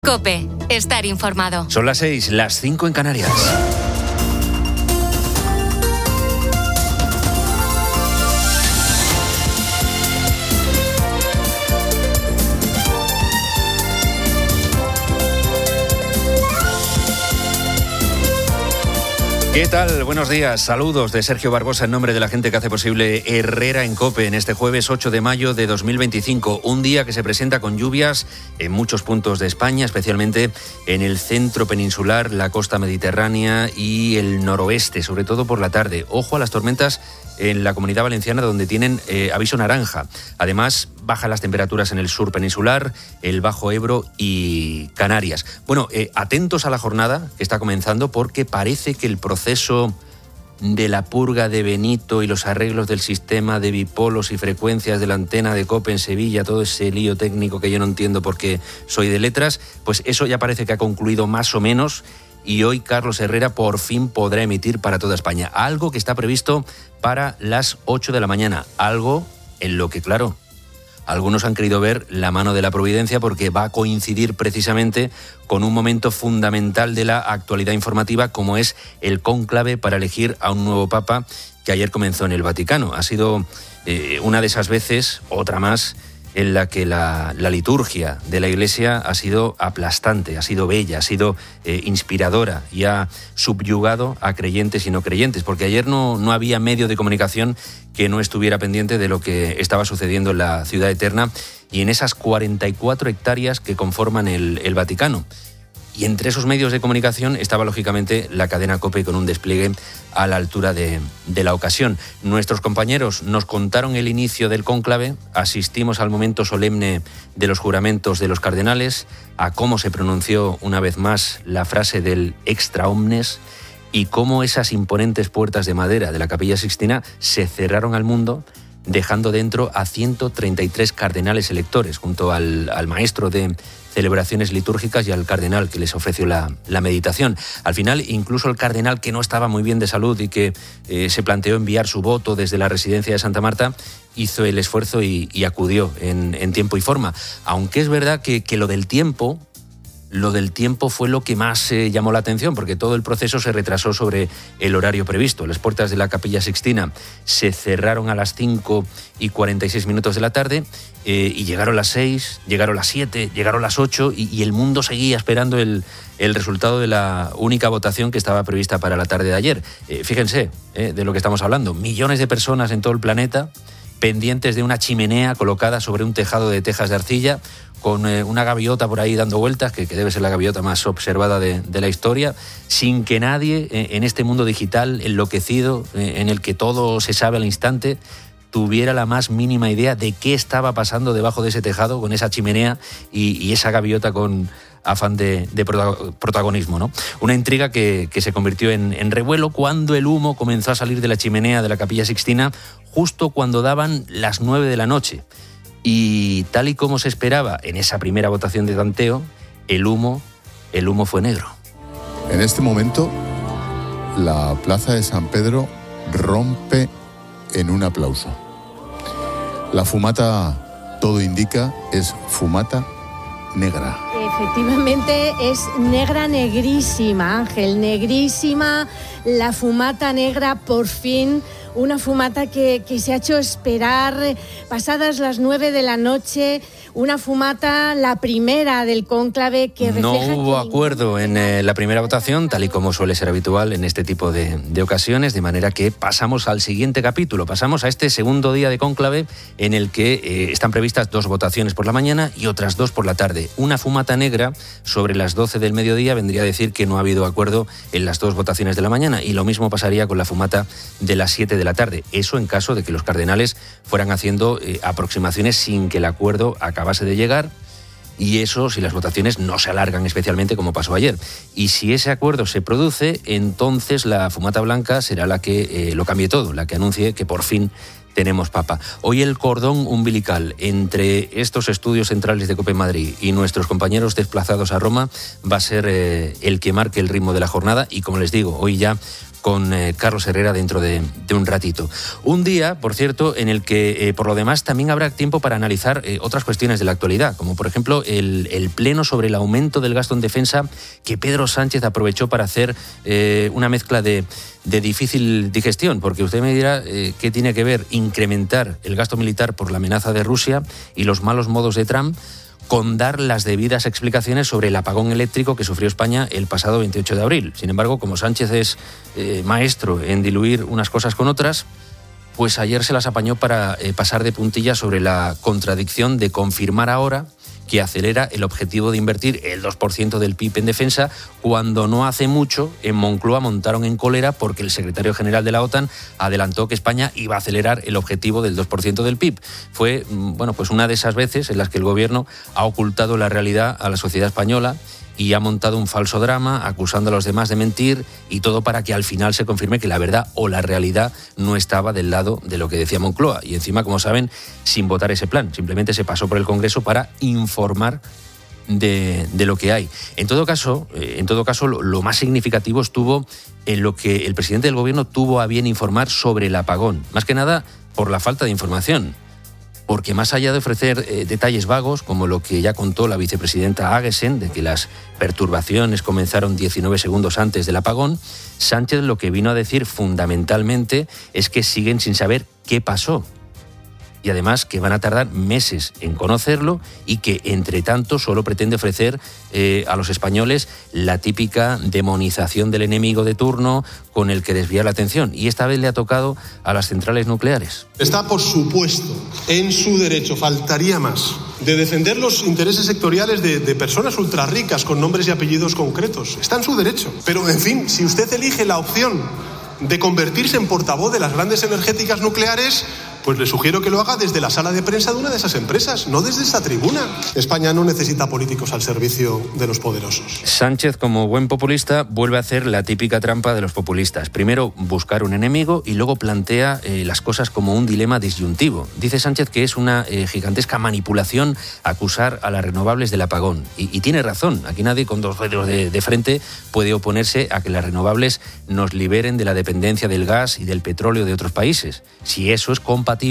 COPE. Estar informado. Son las 6, las 5 en Canarias. ¿Qué tal? Buenos días. Saludos de Sergio Barbosa en nombre de la gente que hace posible Herrera en COPE en este jueves 8 de mayo de 2025. Un día que se presenta con lluvias en muchos puntos de España, especialmente en el centro peninsular, la costa mediterránea y el noroeste, sobre todo por la tarde. Ojo a las tormentas en la Comunidad Valenciana, donde tienen aviso naranja. Además, bajan las temperaturas en el sur peninsular, el Bajo Ebro y Canarias. Bueno, atentos a la jornada que está comenzando, porque parece que el proceso de la purga de Benito y los arreglos del sistema de bipolos y frecuencias de la antena de COPE en Sevilla, todo ese lío técnico que yo no entiendo porque soy de letras, pues eso ya parece que ha concluido más o menos. Y hoy Carlos Herrera por fin podrá emitir para toda España. Algo que está previsto para las 8 de la mañana. Algo en lo que, claro, algunos han querido ver la mano de la providencia, porque va a coincidir precisamente con un momento fundamental de la actualidad informativa, como es el cónclave para elegir a un nuevo papa, que ayer comenzó en el Vaticano. Ha sido una de esas veces, otra más, en la que la liturgia de la Iglesia ha sido aplastante, ha sido bella, ha sido inspiradora y ha subyugado a creyentes y no creyentes, porque ayer no había medio de comunicación que no estuviera pendiente de lo que estaba sucediendo en la Ciudad Eterna y en esas 44 hectáreas que conforman el Vaticano. Y entre esos medios de comunicación estaba, lógicamente, la cadena COPE con un despliegue a la altura de la ocasión. Nuestros compañeros nos contaron el inicio del cónclave, asistimos al momento solemne de los juramentos de los cardenales, a cómo se pronunció una vez más la frase del extra omnes y cómo esas imponentes puertas de madera de la Capilla Sixtina se cerraron al mundo, dejando dentro a 133 cardenales electores, junto al maestro de celebraciones litúrgicas y al cardenal que les ofreció la meditación. Al final, incluso el cardenal, que no estaba muy bien de salud y que se planteó enviar su voto desde la residencia de Santa Marta, hizo el esfuerzo y acudió en tiempo y forma. Aunque es verdad que lo del tiempo fue lo que más llamó la atención, porque todo el proceso se retrasó sobre el horario previsto. Las puertas de la Capilla Sixtina se cerraron a las 5:46 de la tarde y llegaron las 6, llegaron las 7, llegaron las 8 y el mundo seguía esperando el resultado de la única votación que estaba prevista para la tarde de ayer. Fíjense de lo que estamos hablando. Millones de personas en todo el planeta pendientes de una chimenea colocada sobre un tejado de tejas de arcilla, con una gaviota por ahí dando vueltas, que debe ser la gaviota más observada de la historia, sin que nadie en este mundo digital enloquecido, en el que todo se sabe al instante, tuviera la más mínima idea de qué estaba pasando debajo de ese tejado, con esa chimenea y esa gaviota con afán de protagonismo, ¿no? Una intriga que se convirtió en revuelo cuando el humo comenzó a salir de la chimenea de la Capilla Sixtina justo cuando daban las 9 de la noche. Y tal y como se esperaba en esa primera votación de tanteo, el humo fue negro. En este momento, la plaza de San Pedro rompe en un aplauso. La fumata, todo indica, es fumata negra. Efectivamente es negra, negrísima, Ángel, negrísima, la fumata negra, por fin, una fumata que se ha hecho esperar pasadas las 9 de la noche, una fumata, la primera del cónclave, que refleja... No hubo acuerdo en la primera votación, tal y como suele ser habitual en este tipo de ocasiones, de manera que pasamos al siguiente capítulo, pasamos a este segundo día de cónclave, en el que están previstas 2 votaciones por la mañana y otras 2 por la tarde. Una fumata negra sobre las 12 del mediodía vendría a decir que no ha habido acuerdo en las 2 votaciones de la mañana, y lo mismo pasaría con la fumata de las 7 de la tarde. Eso en caso de que los cardenales fueran haciendo aproximaciones sin que el acuerdo acabase de llegar, y eso si las votaciones no se alargan especialmente, como pasó ayer. Y si ese acuerdo se produce, entonces la fumata blanca será la que lo cambie todo, la que anuncie que por fin tenemos papa. Hoy el cordón umbilical entre estos estudios centrales de COPE Madrid y nuestros compañeros desplazados a Roma va a ser el que marque el ritmo de la jornada, y como les digo, hoy ya con Carlos Herrera dentro de un ratito. Un día, por cierto, en el que, por lo demás, también habrá tiempo para analizar otras cuestiones de la actualidad, como por ejemplo el pleno sobre el aumento del gasto en defensa que Pedro Sánchez aprovechó para hacer una mezcla de difícil digestión, porque usted me dirá qué tiene que ver incrementar el gasto militar por la amenaza de Rusia y los malos modos de Trump con dar las debidas explicaciones sobre el apagón eléctrico que sufrió España el pasado 28 de abril. Sin embargo, como Sánchez es maestro en diluir unas cosas con otras, pues ayer se las apañó para pasar de puntillas sobre la contradicción de confirmar ahora que acelera el objetivo de invertir el 2% del PIB en defensa, cuando no hace mucho en Moncloa montaron en cólera porque el secretario general de la OTAN adelantó que España iba a acelerar el objetivo del 2% del PIB. Fue pues una de esas veces en las que el gobierno ha ocultado la realidad a la sociedad española y ha montado un falso drama acusando a los demás de mentir, y todo para que al final se confirme que la verdad o la realidad no estaba del lado de lo que decía Moncloa. Y encima, como saben, sin votar ese plan. Simplemente se pasó por el Congreso para informar de lo que hay. En todo caso, lo más significativo estuvo en lo que el presidente del Gobierno tuvo a bien informar sobre el apagón. Más que nada por la falta de información. Porque más allá de ofrecer detalles vagos, como lo que ya contó la vicepresidenta Aguesen, de que las perturbaciones comenzaron 19 segundos antes del apagón, Sánchez lo que vino a decir fundamentalmente es que siguen sin saber qué pasó. Y además que van a tardar meses en conocerlo y que, entre tanto, solo pretende ofrecer a los españoles la típica demonización del enemigo de turno con el que desviar la atención. Y esta vez le ha tocado a las centrales nucleares. Está, por supuesto, en su derecho, faltaría más, de defender los intereses sectoriales de personas ultrarricas con nombres y apellidos concretos. Está en su derecho. Pero, en fin, si usted elige la opción de convertirse en portavoz de las grandes energéticas nucleares, pues le sugiero que lo haga desde la sala de prensa de una de esas empresas, no desde esta tribuna. España no necesita políticos al servicio de los poderosos. Sánchez, como buen populista, vuelve a hacer la típica trampa de los populistas. Primero buscar un enemigo y luego plantea las cosas como un dilema disyuntivo. Dice Sánchez que es una gigantesca manipulación acusar a las renovables del apagón. Y tiene razón. Aquí nadie con dos dedos de frente puede oponerse a que las renovables nos liberen de la dependencia del gas y del petróleo de otros países. Si eso es compatible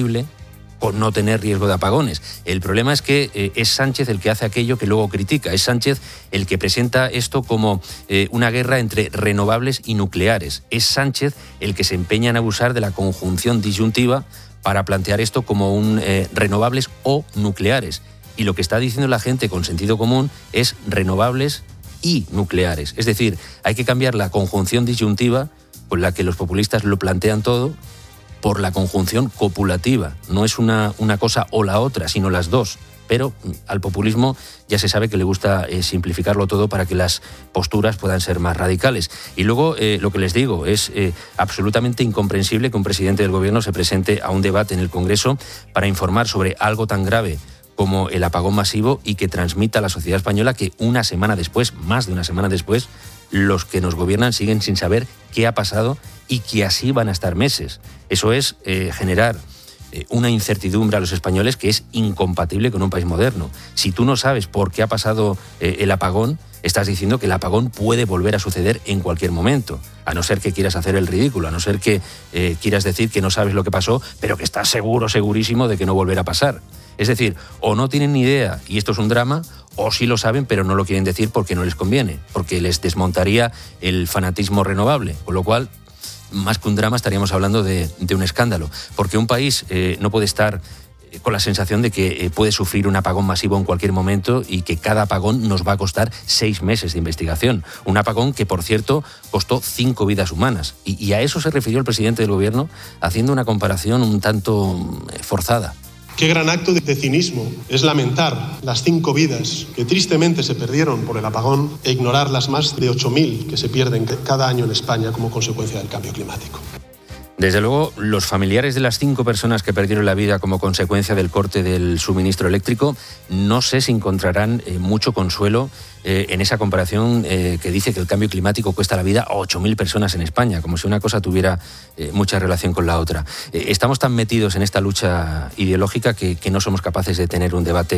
con no tener riesgo de apagones. El problema es que es Sánchez el que hace aquello que luego critica. Es Sánchez el que presenta esto como una guerra entre renovables y nucleares. Es Sánchez el que se empeña en abusar de la conjunción disyuntiva para plantear esto como un renovables o nucleares. Y lo que está diciendo la gente con sentido común es renovables y nucleares. Es decir, hay que cambiar la conjunción disyuntiva con la que los populistas lo plantean todo por la conjunción copulativa. No es una cosa o la otra, sino las dos. Pero al populismo ya se sabe que le gusta simplificarlo todo para que las posturas puedan ser más radicales. Y luego, lo que les digo, es absolutamente incomprensible que un presidente del gobierno se presente a un debate en el Congreso para informar sobre algo tan grave como el apagón masivo y que transmita a la sociedad española que una semana después, más de una semana después, los que nos gobiernan siguen sin saber qué ha pasado y que así van a estar meses. Eso es generar una incertidumbre a los españoles que es incompatible con un país moderno. Si tú no sabes por qué ha pasado el apagón, estás diciendo que el apagón puede volver a suceder en cualquier momento, a no ser que quieras hacer el ridículo, a no ser que quieras decir que no sabes lo que pasó, pero que estás segurísimo de que no volverá a pasar. Es decir, o no tienen ni idea y esto es un drama, o sí lo saben pero no lo quieren decir porque no les conviene, porque les desmontaría el fanatismo renovable, con lo cual, más que un drama, estaríamos hablando de un escándalo, porque un país no puede estar con la sensación de que puede sufrir un apagón masivo en cualquier momento y que cada apagón nos va a costar 6 meses de investigación. Un apagón que, por cierto, costó 5 vidas humanas. Y a eso se refirió el presidente del gobierno, haciendo una comparación un tanto forzada. Qué gran acto de cinismo es lamentar las 5 vidas que tristemente se perdieron por el apagón e ignorar las más de 8.000 que se pierden cada año en España como consecuencia del cambio climático. Desde luego, los familiares de las 5 personas que perdieron la vida como consecuencia del corte del suministro eléctrico no sé si encontrarán mucho consuelo en esa comparación que dice que el cambio climático cuesta la vida a 8.000 personas en España, como si una cosa tuviera mucha relación con la otra. Estamos tan metidos en esta lucha ideológica que no somos capaces de tener un debate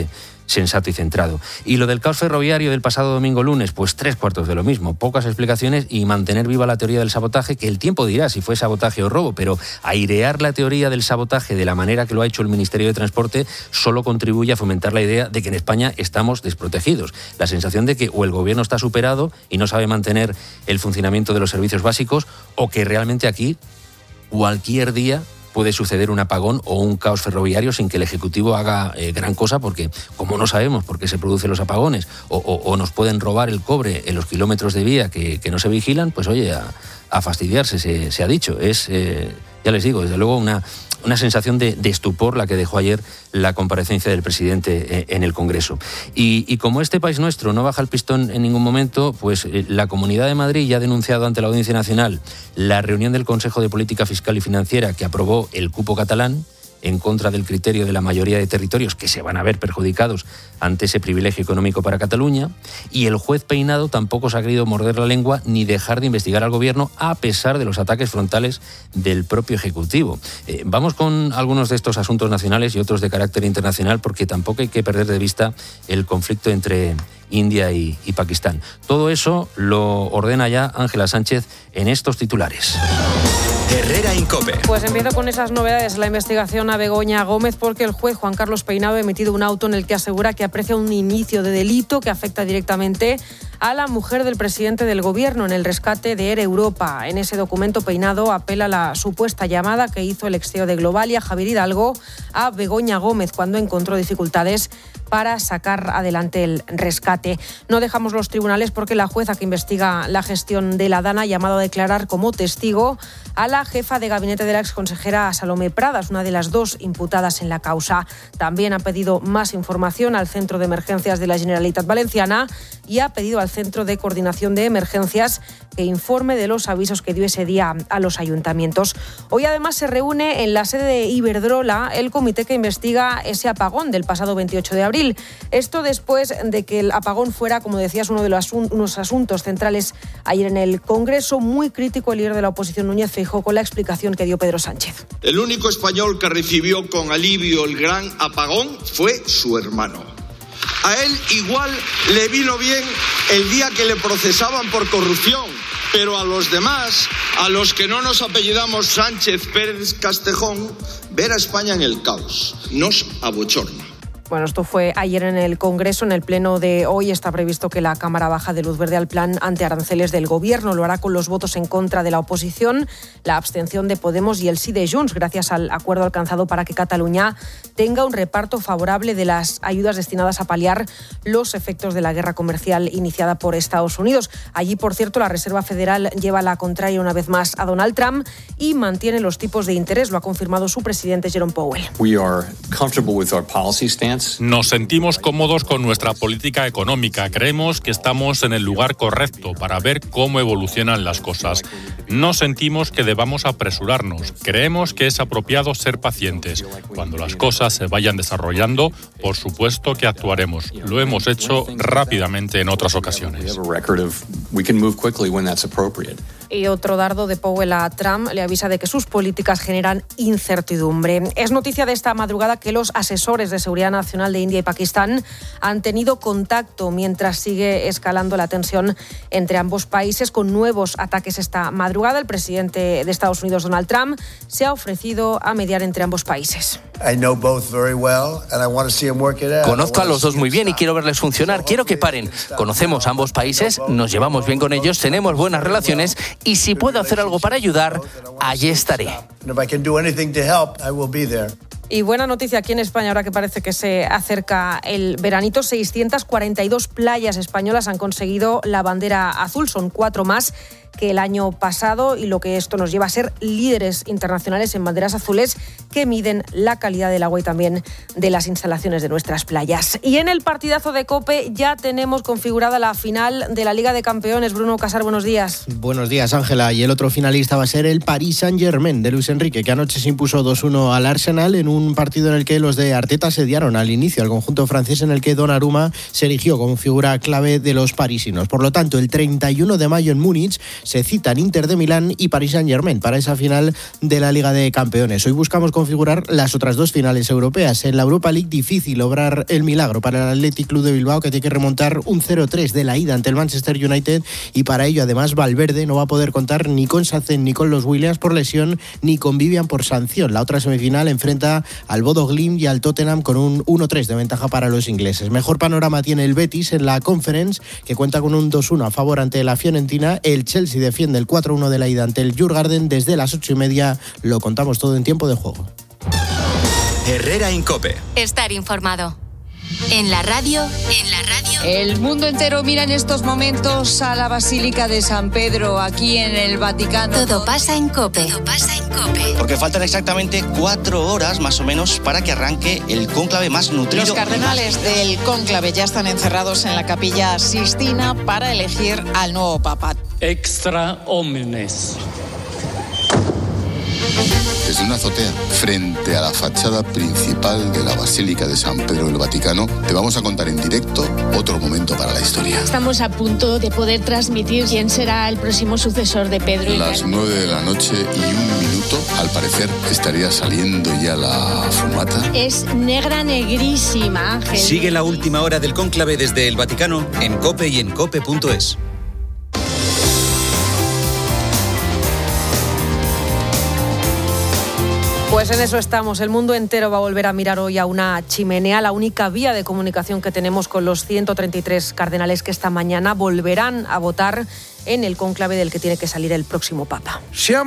sensato y centrado. Y lo del caos ferroviario del pasado domingo lunes, pues 3/4 de lo mismo, pocas explicaciones y mantener viva la teoría del sabotaje, que el tiempo dirá si fue sabotaje o robo, pero airear la teoría del sabotaje de la manera que lo ha hecho el Ministerio de Transporte solo contribuye a fomentar la idea de que en España estamos desprotegidos. La sensación de que o el gobierno está superado y no sabe mantener el funcionamiento de los servicios básicos, o que realmente aquí cualquier día puede suceder un apagón o un caos ferroviario sin que el Ejecutivo haga gran cosa, porque como no sabemos por qué se producen los apagones o nos pueden robar el cobre en los kilómetros de vía que no se vigilan, pues oye, a fastidiarse, se ha dicho. Es, ya les digo, desde luego una sensación de estupor la que dejó ayer la comparecencia del presidente en el Congreso. Y como este país nuestro no baja el pistón en ningún momento, pues la Comunidad de Madrid ya ha denunciado ante la Audiencia Nacional la reunión del Consejo de Política Fiscal y Financiera que aprobó el cupo catalán, en contra del criterio de la mayoría de territorios que se van a ver perjudicados ante ese privilegio económico para Cataluña, y el juez Peinado tampoco se ha querido morder la lengua ni dejar de investigar al gobierno a pesar de los ataques frontales del propio Ejecutivo. Vamos con algunos de estos asuntos nacionales y otros de carácter internacional, porque tampoco hay que perder de vista el conflicto entre India y Pakistán. Todo eso lo ordena ya Ángela Sánchez en estos titulares. Herrera en COPE. Pues empiezo con esas novedades. La investigación a Begoña Gómez, porque el juez Juan Carlos Peinado ha emitido un auto en el que asegura que aprecia un inicio de delito que afecta directamente a la mujer del presidente del gobierno en el rescate de Air Europa. En ese documento, Peinado apela a la supuesta llamada que hizo el ex CEO de Globalia, Javier Hidalgo, a Begoña Gómez cuando encontró dificultades para sacar adelante el rescate. No dejamos los tribunales porque la jueza que investiga la gestión de la DANA ha llamado a declarar como testigo a la jefa de gabinete de la exconsejera Salomé Pradas, una de las dos imputadas en la causa. También ha pedido más información al Centro de Emergencias de la Generalitat Valenciana y ha pedido al Centro de Coordinación de Emergencias que informe de los avisos que dio ese día a los ayuntamientos. Hoy además se reúne en la sede de Iberdrola el comité que investiga ese apagón del pasado 28 de abril. Esto después de que el apagón fuera, como decías, uno de los asuntos centrales ayer en el Congreso. Muy crítico el líder de la oposición, Núñez Feijóo, con la explicación que dio Pedro Sánchez. El único español que recibió con alivio el gran apagón fue su hermano. A él igual le vino bien el día que le procesaban por corrupción, pero a los demás, a los que no nos apellidamos Sánchez Pérez Castejón, ver a España en el caos nos abochorna. Bueno, esto fue ayer en el Congreso. En el pleno de hoy está previsto que la Cámara baja de luz verde al plan antiaranceles del Gobierno. Lo hará con los votos en contra de la oposición, la abstención de Podemos y el sí de Junts, gracias al acuerdo alcanzado para que Cataluña tenga un reparto favorable de las ayudas destinadas a paliar los efectos de la guerra comercial iniciada por Estados Unidos. Allí, por cierto, la Reserva Federal lleva la contraria una vez más a Donald Trump y mantiene los tipos de interés. Lo ha confirmado su presidente, Jerome Powell. We are comfortable with our policy stance. Nos sentimos cómodos con nuestra política económica. Creemos que estamos en el lugar correcto para ver cómo evolucionan las cosas. No sentimos que debamos apresurarnos. Creemos que es apropiado ser pacientes. Cuando las cosas se vayan desarrollando, por supuesto que actuaremos. Lo hemos hecho rápidamente en otras ocasiones. Y otro dardo de Powell a Trump le avisa de que sus políticas generan incertidumbre. Es noticia de esta madrugada que los asesores de seguridad nacional de India y Pakistán han tenido contacto mientras sigue escalando la tensión entre ambos países con nuevos ataques esta madrugada. El presidente de Estados Unidos, Donald Trump, se ha ofrecido a mediar entre ambos países. Conozco a los dos muy bien y quiero verles funcionar. Quiero que paren. Conocemos a ambos países, nos llevamos bien con ellos, tenemos buenas relaciones y si puedo hacer algo para ayudar, allí estaré. Y buena noticia aquí en España, ahora que parece que se acerca el veranito. 642 playas españolas han conseguido la bandera azul, son 4 más que el año pasado, y lo que esto nos lleva a ser líderes internacionales en banderas azules que miden la calidad del agua y también de las instalaciones de nuestras playas. Y en el partidazo de COPE ya tenemos configurada la final de la Liga de Campeones. Bruno Casar, buenos días. Buenos días, Ángela. Y el otro finalista va a ser el Paris Saint-Germain de Luis Enrique, que anoche se impuso 2-1 al Arsenal en un partido en el que los de Arteta sediaron al inicio al conjunto francés, en el que Donnarumma se erigió como figura clave de los parisinos. Por lo tanto, el 31 de mayo en Múnich se citan Inter de Milán y Paris Saint-Germain para esa final de la Liga de Campeones. Hoy buscamos configurar las otras dos finales europeas. En la Europa League difícil lograr el milagro para el Athletic Club de Bilbao, que tiene que remontar un 0-3 de la ida ante el Manchester United, y para ello además Valverde no va a poder contar ni con Sacen ni con los Williams por lesión ni con Vivian por sanción. La otra semifinal enfrenta al Bodo Glimt y al Tottenham con un 1-3 de ventaja para los ingleses. Mejor panorama tiene el Betis en la Conference, que cuenta con un 2-1 a favor ante la Fiorentina. El Chelsea defiende el 4-1 de la ida ante el Djurgården. Desde las 8:30 lo contamos todo en tiempo de juego. Herrera en COPE. Estar informado. En la radio. El mundo entero mira en estos momentos a la Basílica de San Pedro, aquí en el Vaticano. Todo pasa en COPE. Porque faltan exactamente 4 horas más o menos para que arranque el cónclave más nutrido. Los cardenales del cónclave ya están encerrados en la Capilla Sixtina para elegir al nuevo Papa. Extra omnes. Desde una azotea, frente a la fachada principal de la Basílica de San Pedro del Vaticano, te vamos a contar en directo otro momento para la historia. Estamos a punto de poder transmitir quién será el próximo sucesor de Pedro. Las 9 de la noche y 1 minuto, al parecer, estaría saliendo ya la fumata. Es negra negrísima, Ángel. Sigue la última hora del cónclave desde el Vaticano en COPE y en COPE.es. Pues en eso estamos. El mundo entero va a volver a mirar hoy a una chimenea, la única vía de comunicación que tenemos con los 133 cardenales que esta mañana volverán a votar en el cónclave del que tiene que salir el próximo Papa.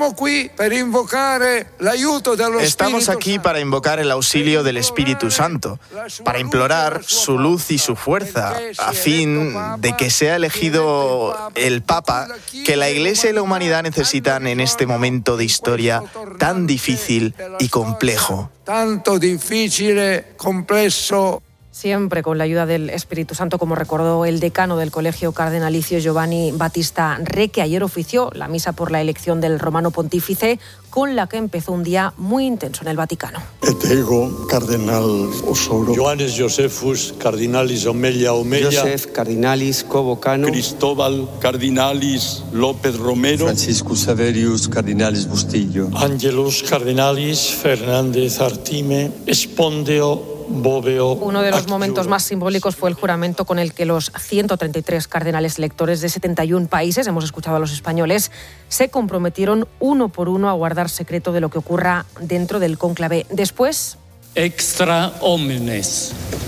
Estamos aquí para invocar el auxilio del Espíritu Santo, para implorar su luz y su fuerza, a fin de que sea elegido el Papa que la Iglesia y la humanidad necesitan en este momento de historia tan difícil y complejo. Tanto difícil, complejo. Siempre con la ayuda del Espíritu Santo, como recordó el decano del Colegio Cardenalicio, Giovanni Battista Re, que ayer ofició la misa por la elección del romano pontífice, con la que empezó un día muy intenso en el Vaticano. Et ego, cardenal Osoro. Johannes Josephus, cardinalis Omelia. Joseph, cardinalis Covocano. Cristóbal, cardinalis López Romero. Franciscus Saverius, cardinalis Bustillo. Angelus, cardinalis Fernández Artime. Espondeo. Uno de los momentos más simbólicos fue el juramento con el que los 133 cardenales electores de 71 países, hemos escuchado a los españoles, se comprometieron uno por uno a guardar secreto de lo que ocurra dentro del cónclave. Después... Extra omnes.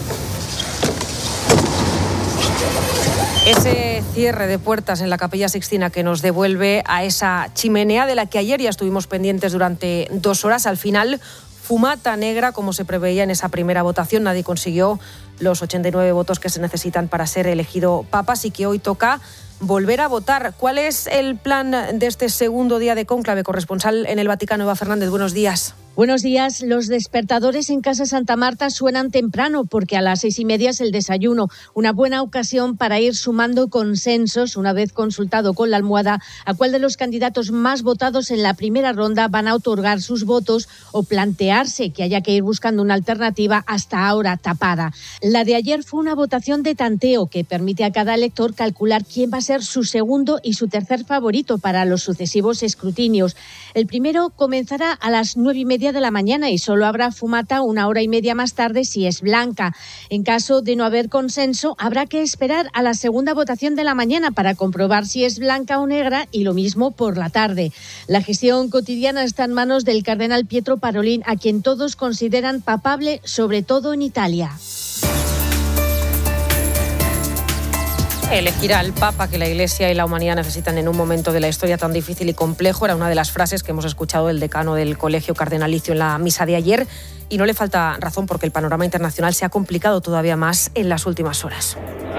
Ese cierre de puertas en la Capilla Sixtina que nos devuelve a esa chimenea de la que ayer ya estuvimos pendientes durante 2 horas. Al final, fumata negra, como se preveía en esa primera votación. Nadie consiguió los 89 votos que se necesitan para ser elegido Papa, así que hoy toca volver a votar. ¿Cuál es el plan de este segundo día de cónclave? Corresponsal en el Vaticano, Eva Fernández, buenos días. Buenos días. Los despertadores en Casa Santa Marta suenan temprano porque a las 6:30 es el desayuno. Una buena ocasión para ir sumando consensos una vez consultado con la almohada a cuál de los candidatos más votados en la primera ronda van a otorgar sus votos o plantearse que haya que ir buscando una alternativa hasta ahora tapada. La de ayer fue una votación de tanteo que permite a cada elector calcular quién va a ser su segundo y su tercer favorito para los sucesivos escrutinios. El primero comenzará a las 9:30 de la mañana y solo habrá fumata 1 hora y media más tarde si es blanca. En caso de no haber consenso, habrá que esperar a la segunda votación de la mañana para comprobar si es blanca o negra, y lo mismo por la tarde. La gestión cotidiana está en manos del cardenal Pietro Parolin, a quien todos consideran papable, sobre todo en Italia. Elegir al Papa que la Iglesia y la humanidad necesitan en un momento de la historia tan difícil y complejo era una de las frases que hemos escuchado del decano del Colegio Cardenalicio en la misa de ayer, y no le falta razón porque el panorama internacional se ha complicado todavía más en las últimas horas.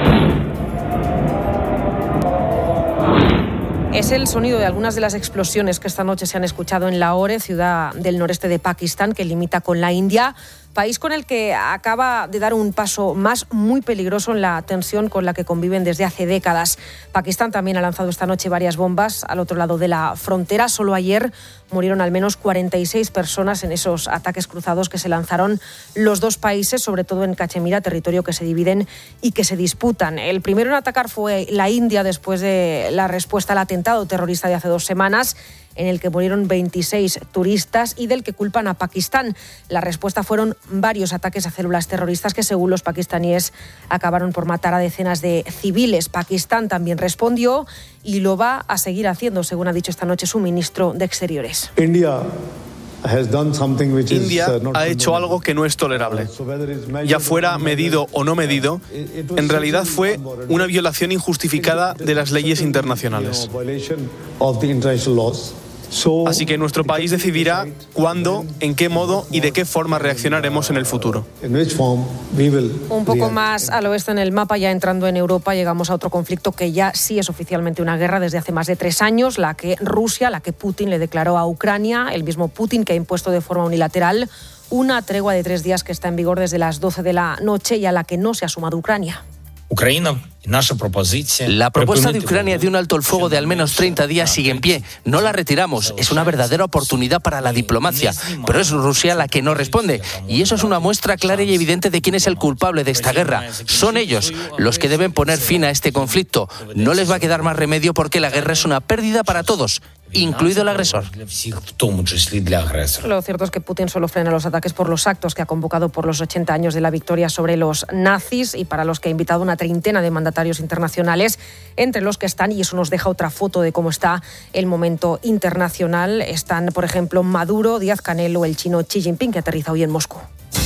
Es el sonido de algunas de las explosiones que esta noche se han escuchado en Lahore, ciudad del noreste de Pakistán que limita con la India. país con el que acaba de dar un paso más muy peligroso en la tensión con la que conviven desde hace décadas. Pakistán también ha lanzado esta noche varias bombas al otro lado de la frontera. Solo ayer murieron al menos 46 personas en esos ataques cruzados que se lanzaron los dos países, sobre todo en Cachemira, territorio que se dividen y que se disputan. El primero en atacar fue la India después de la respuesta al atentado terrorista de hace 2 semanas, en el que murieron 26 turistas y del que culpan a Pakistán. La respuesta fueron varios ataques a células terroristas que, según los pakistaníes, acabaron por matar a decenas de civiles. Pakistán también respondió y lo va a seguir haciendo, según ha dicho esta noche su ministro de Exteriores. India ha hecho algo que no es tolerable. Ya fuera medido o no medido, en realidad fue una violación injustificada de las leyes internacionales. Así que nuestro país decidirá cuándo, en qué modo y de qué forma reaccionaremos en el futuro. Un poco más al oeste en el mapa, ya entrando en Europa, llegamos a otro conflicto que ya sí es oficialmente una guerra desde hace más de 3 años, la que Putin le declaró a Ucrania, el mismo Putin que ha impuesto de forma unilateral una tregua de 3 días que está en vigor desde las 12 de la noche y a la que no se ha sumado Ucrania. La propuesta de Ucrania de un alto el fuego de al menos 30 días sigue en pie. No la retiramos. Es una verdadera oportunidad para la diplomacia. Pero es Rusia la que no responde. Y eso es una muestra clara y evidente de quién es el culpable de esta guerra. Son ellos los que deben poner fin a este conflicto. No les va a quedar más remedio porque la guerra es una pérdida para todos, incluido el agresor. Lo cierto es que Putin solo frena los ataques por los actos que ha convocado por los 80 años de la victoria sobre los nazis y para los que ha invitado una treintena de mandatarios internacionales, entre los que están, y eso nos deja otra foto de cómo está el momento internacional, están, por ejemplo, Maduro, Díaz-Canel o el chino Xi Jinping, que aterriza hoy en Moscú.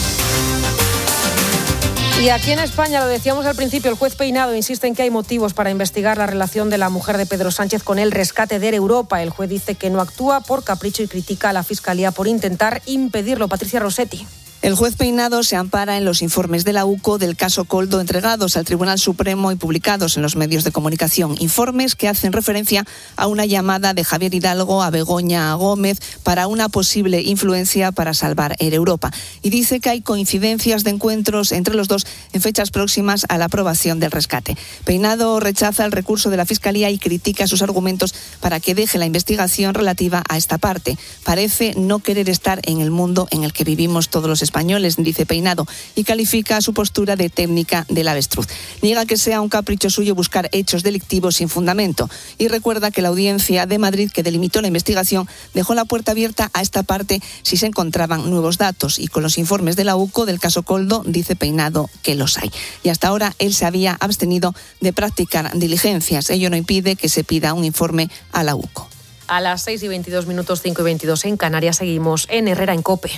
Y aquí en España, lo decíamos al principio, el juez Peinado insiste en que hay motivos para investigar la relación de la mujer de Pedro Sánchez con el rescate de Europa. El juez dice que no actúa por capricho y critica a la Fiscalía por intentar impedirlo. Patricia Rossetti. El juez Peinado se ampara en los informes de la UCO del caso Koldo entregados al Tribunal Supremo y publicados en los medios de comunicación. Informes que hacen referencia a una llamada de Javier Hidalgo a Begoña Gómez para una posible influencia para salvar Air Europa. Y dice que hay coincidencias de encuentros entre los dos en fechas próximas a la aprobación del rescate. Peinado rechaza el recurso de la Fiscalía y critica sus argumentos para que deje la investigación relativa a esta parte. Parece no querer estar en el mundo en el que vivimos todos los españoles, dice Peinado, y califica su postura de técnica del avestruz. Niega que sea un capricho suyo buscar hechos delictivos sin fundamento y recuerda que la Audiencia de Madrid, que delimitó la investigación, dejó la puerta abierta a esta parte si se encontraban nuevos datos, y con los informes de la UCO del caso Koldo dice Peinado que los hay. Y hasta ahora él se había abstenido de practicar diligencias. Ello no impide que se pida un informe a la UCO. A las 6:22, 5:22 en Canarias, seguimos en Herrera en COPE.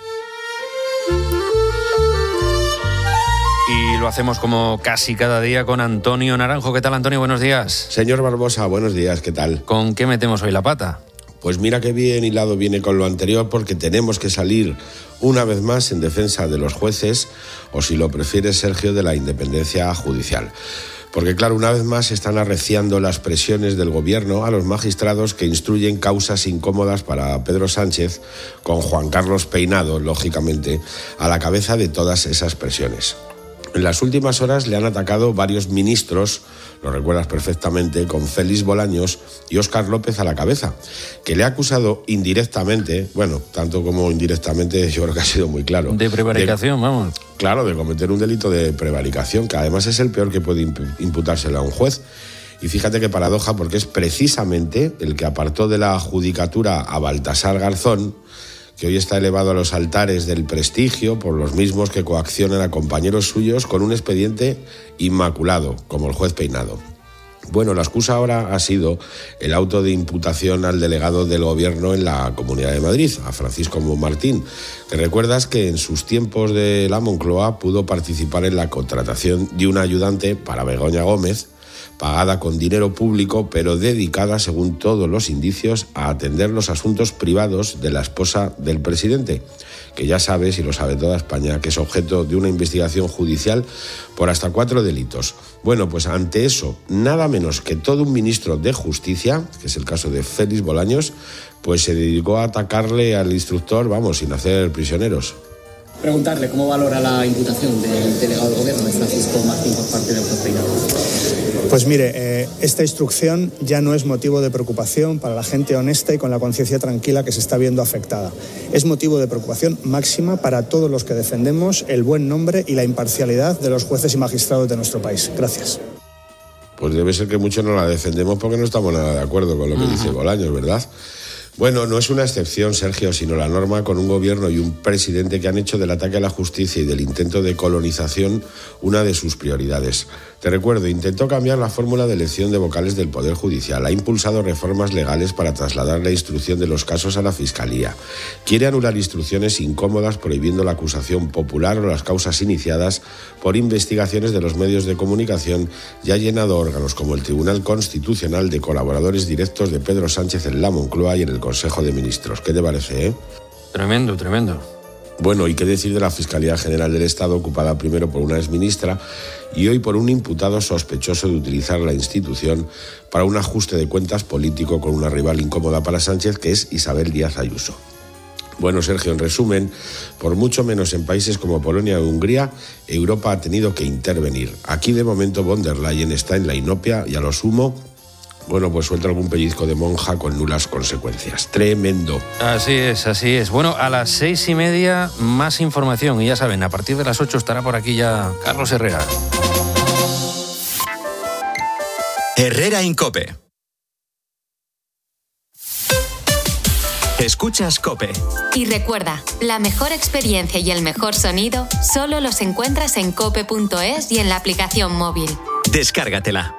Y lo hacemos como casi cada día con Antonio Naranjo. ¿Qué tal, Antonio? Buenos días. Señor Barbosa, buenos días. ¿Qué tal? ¿Con qué metemos hoy la pata? Pues mira qué bien hilado viene con lo anterior, porque tenemos que salir una vez más en defensa de los jueces, o si lo prefiere, Sergio, de la independencia judicial. Porque claro, una vez más están arreciando las presiones del gobierno a los magistrados que instruyen causas incómodas para Pedro Sánchez, con Juan Carlos Peinado, lógicamente, a la cabeza de todas esas presiones. En las últimas horas le han atacado varios ministros, lo recuerdas perfectamente, con Félix Bolaños y Óscar López a la cabeza, que le ha acusado indirectamente, bueno, tanto como indirectamente, yo creo que ha sido muy claro. De prevaricación, vamos. Claro, de cometer un delito de prevaricación, que además es el peor que puede imputárselo a un juez. Y fíjate qué paradoja, porque es precisamente el que apartó de la judicatura a Baltasar Garzón, que hoy está elevado a los altares del prestigio por los mismos que coaccionan a compañeros suyos con un expediente inmaculado, como el juez Peinado. Bueno, la excusa ahora ha sido el auto de imputación al delegado del gobierno en la Comunidad de Madrid, a Francisco Martín, que recuerdas que en sus tiempos de la Moncloa pudo participar en la contratación de una ayudante para Begoña Gómez, pagada con dinero público, pero dedicada, según todos los indicios, a atender los asuntos privados de la esposa del presidente, que ya sabes, y lo sabe toda España, que es objeto de una investigación judicial por hasta 4 delitos. Bueno, pues ante eso, nada menos que todo un ministro de Justicia, que es el caso de Félix Bolaños, pues se dedicó a atacarle al instructor, vamos, sin hacer prisioneros. Preguntarle cómo valora la imputación del delegado del Gobierno de Francisco Martín por parte del juez Peinado. Pues mire, esta instrucción ya no es motivo de preocupación para la gente honesta y con la conciencia tranquila que se está viendo afectada. Es motivo de preocupación máxima para todos los que defendemos el buen nombre y la imparcialidad de los jueces y magistrados de nuestro país. Gracias. Pues debe ser que muchos no la defendemos porque no estamos nada de acuerdo con lo que dice Bolaños, ¿verdad? Bueno, no es una excepción, Sergio, sino la norma, con un gobierno y un presidente que han hecho del ataque a la justicia y del intento de colonización una de sus prioridades. Te recuerdo, intentó cambiar la fórmula de elección de vocales del Poder Judicial, ha impulsado reformas legales para trasladar la instrucción de los casos a la Fiscalía, quiere anular instrucciones incómodas prohibiendo la acusación popular o las causas iniciadas por investigaciones de los medios de comunicación y ha llenado órganos como el Tribunal Constitucional de colaboradores directos de Pedro Sánchez en la Moncloa y en el Consejo de Ministros. ¿Qué te parece, Tremendo, tremendo. Bueno, ¿y qué decir de la Fiscalía General del Estado, ocupada primero por una exministra y hoy por un imputado sospechoso de utilizar la institución para un ajuste de cuentas político con una rival incómoda para Sánchez, que es Isabel Díaz Ayuso? Bueno, Sergio, en resumen, por mucho menos en países como Polonia o Hungría, Europa ha tenido que intervenir. Aquí, de momento, von der Leyen está en la inopia y a lo sumo, bueno, pues suelta algún pellizco de monja con nulas consecuencias. Tremendo. Así es, así es. Bueno, a las 6:30 más información. Y ya saben, a partir de las 8 estará por aquí ya Carlos Herrera. Herrera en COPE. Escuchas COPE. Y recuerda, la mejor experiencia y el mejor sonido solo los encuentras en cope.es y en la aplicación móvil. Descárgatela.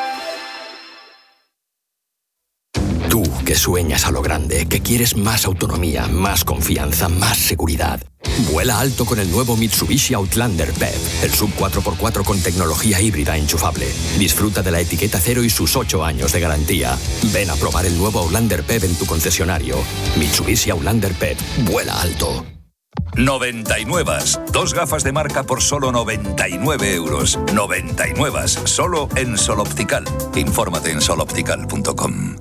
Tú, que sueñas a lo grande, que quieres más autonomía, más confianza, más seguridad. Vuela alto con el nuevo Mitsubishi Outlander PHEV, el sub 4x4 con tecnología híbrida enchufable. Disfruta de la etiqueta cero y sus 8 años de garantía. Ven a probar el nuevo Outlander PHEV en tu concesionario. Mitsubishi Outlander PHEV. Vuela alto. 99. 2 gafas de marca por solo 99 euros. 99. Solo en Sol Optical. Infórmate en soloptical.com.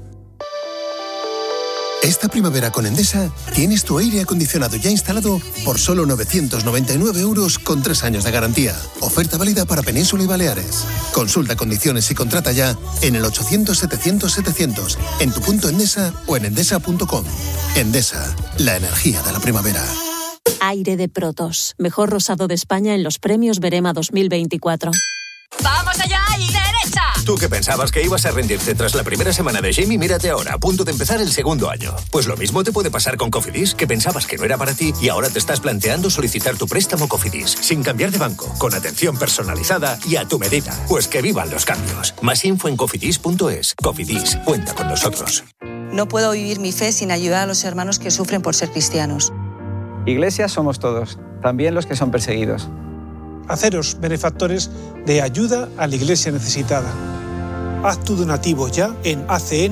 Esta primavera con Endesa tienes tu aire acondicionado ya instalado por solo 999 euros con 3 años de garantía. Oferta válida para Península y Baleares. Consulta condiciones y contrata ya en el 800-700-700, en tu punto Endesa o en endesa.com. Endesa, la energía de la primavera. Aire de Protos, mejor rosado de España en los premios Berema 2024. ¡Vamos allá y derecha! Tú que pensabas que ibas a rendirte tras la primera semana de Jamie, mírate ahora, a punto de empezar el segundo año. Pues lo mismo te puede pasar con Cofidis, que pensabas que no era para ti y ahora te estás planteando solicitar tu préstamo Cofidis, sin cambiar de banco, con atención personalizada y a tu medida. Pues que vivan los cambios. Más info en cofidis.es. Cofidis, cuenta con nosotros. No puedo vivir mi fe sin ayudar a los hermanos que sufren por ser cristianos. Iglesia somos todos, también los que son perseguidos. Haceros benefactores de ayuda a la Iglesia necesitada. Haz tu donativo ya en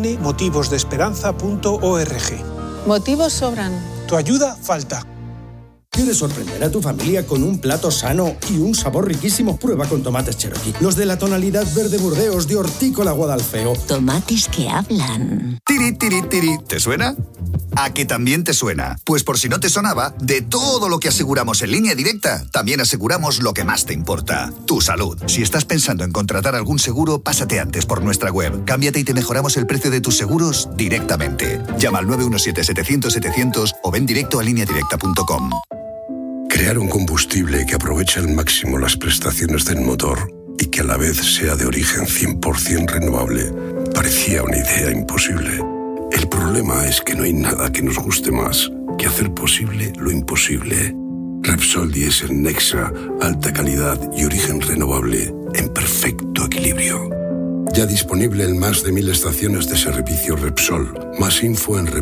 acnmotivosdeesperanza.org. Motivos sobran. Tu ayuda falta. ¿Quieres sorprender a tu familia con un plato sano y un sabor riquísimo? Prueba con tomates Cherokee, los de la tonalidad verde Burdeos de Hortícola Guadalfeo. Tomates que hablan. Tiri, tiri, tiri. ¿Te suena? ¿A que también te suena? Pues por si no te sonaba, de todo lo que aseguramos en Línea Directa, también aseguramos lo que más te importa, tu salud. Si estás pensando en contratar algún seguro, pásate antes por nuestra web. Cámbiate y te mejoramos el precio de tus seguros directamente. Llama al 917-700-700 o ven directo a lineadirecta.com. Crear un combustible que aproveche al máximo las prestaciones del motor y que a la vez sea de origen 100% renovable parecía una idea imposible. El problema es que no hay nada que nos guste más que hacer posible lo imposible. Repsol Diesel Nexa, alta calidad y origen renovable en perfecto equilibrio. Ya disponible en más de 1000 estaciones de servicio Repsol. Más info en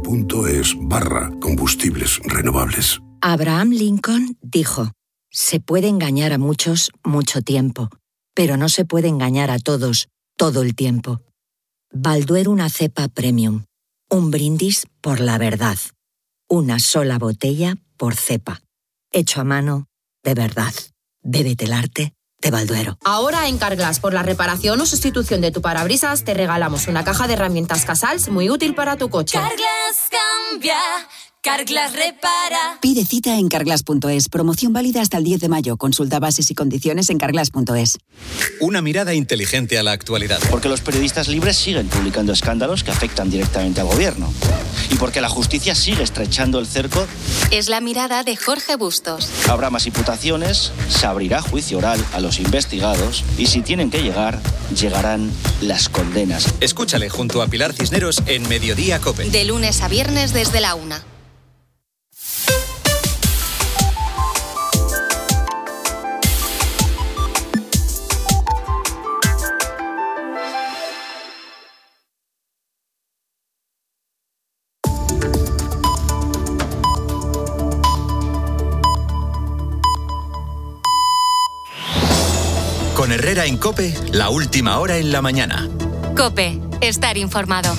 repsol.es/combustibles renovables. Abraham Lincoln dijo: se puede engañar a muchos mucho tiempo, pero no se puede engañar a todos todo el tiempo. Balduero una cepa premium. Un brindis por la verdad. Una sola botella por cepa. Hecho a mano, de verdad. Bébete el arte de Balduero. Ahora en Carglass, por la reparación o sustitución de tu parabrisas, te regalamos una caja de herramientas Casals muy útil para tu coche. Carglass cambia, Carglass repara. Pide cita en carglass.es. Promoción válida hasta el 10 de mayo. Consulta bases y condiciones en carglass.es. Una mirada inteligente a la actualidad. Porque los periodistas libres siguen publicando escándalos que afectan directamente al gobierno. Y porque la justicia sigue estrechando el cerco. Es la mirada de Jorge Bustos. Habrá más imputaciones, se abrirá juicio oral a los investigados y si tienen que llegar, llegarán las condenas. Escúchale junto a Pilar Cisneros en Mediodía COPE. De lunes a viernes desde la 1. Con Herrera en COPE, la última hora en la mañana. COPE, estar informado.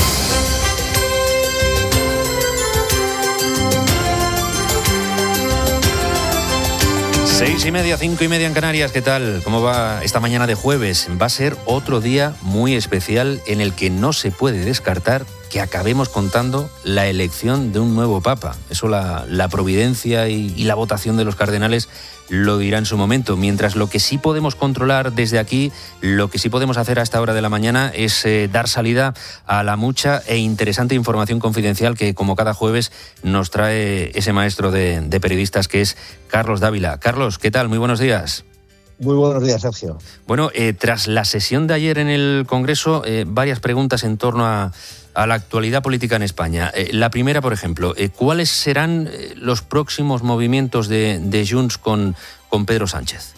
6:30, 5:30 en Canarias. ¿Qué tal? ¿Cómo va esta mañana de jueves? Va a ser otro día muy especial en el que no se puede descartar que acabemos contando la elección de un nuevo papa. Eso la providencia y la votación de los cardenales lo dirá en su momento. Mientras lo que sí podemos controlar desde aquí, lo que sí podemos hacer a esta hora de la mañana es dar salida a la mucha e interesante información confidencial que, como cada jueves, nos trae ese maestro de periodistas que es Carlos Dávila. Carlos, ¿qué tal? Muy buenos días. Muy buenos días, Sergio. Bueno, tras la sesión de ayer en el Congreso, varias preguntas en torno a la actualidad política en España. La primera, por ejemplo, ¿cuáles serán los próximos movimientos de Junts con Pedro Sánchez?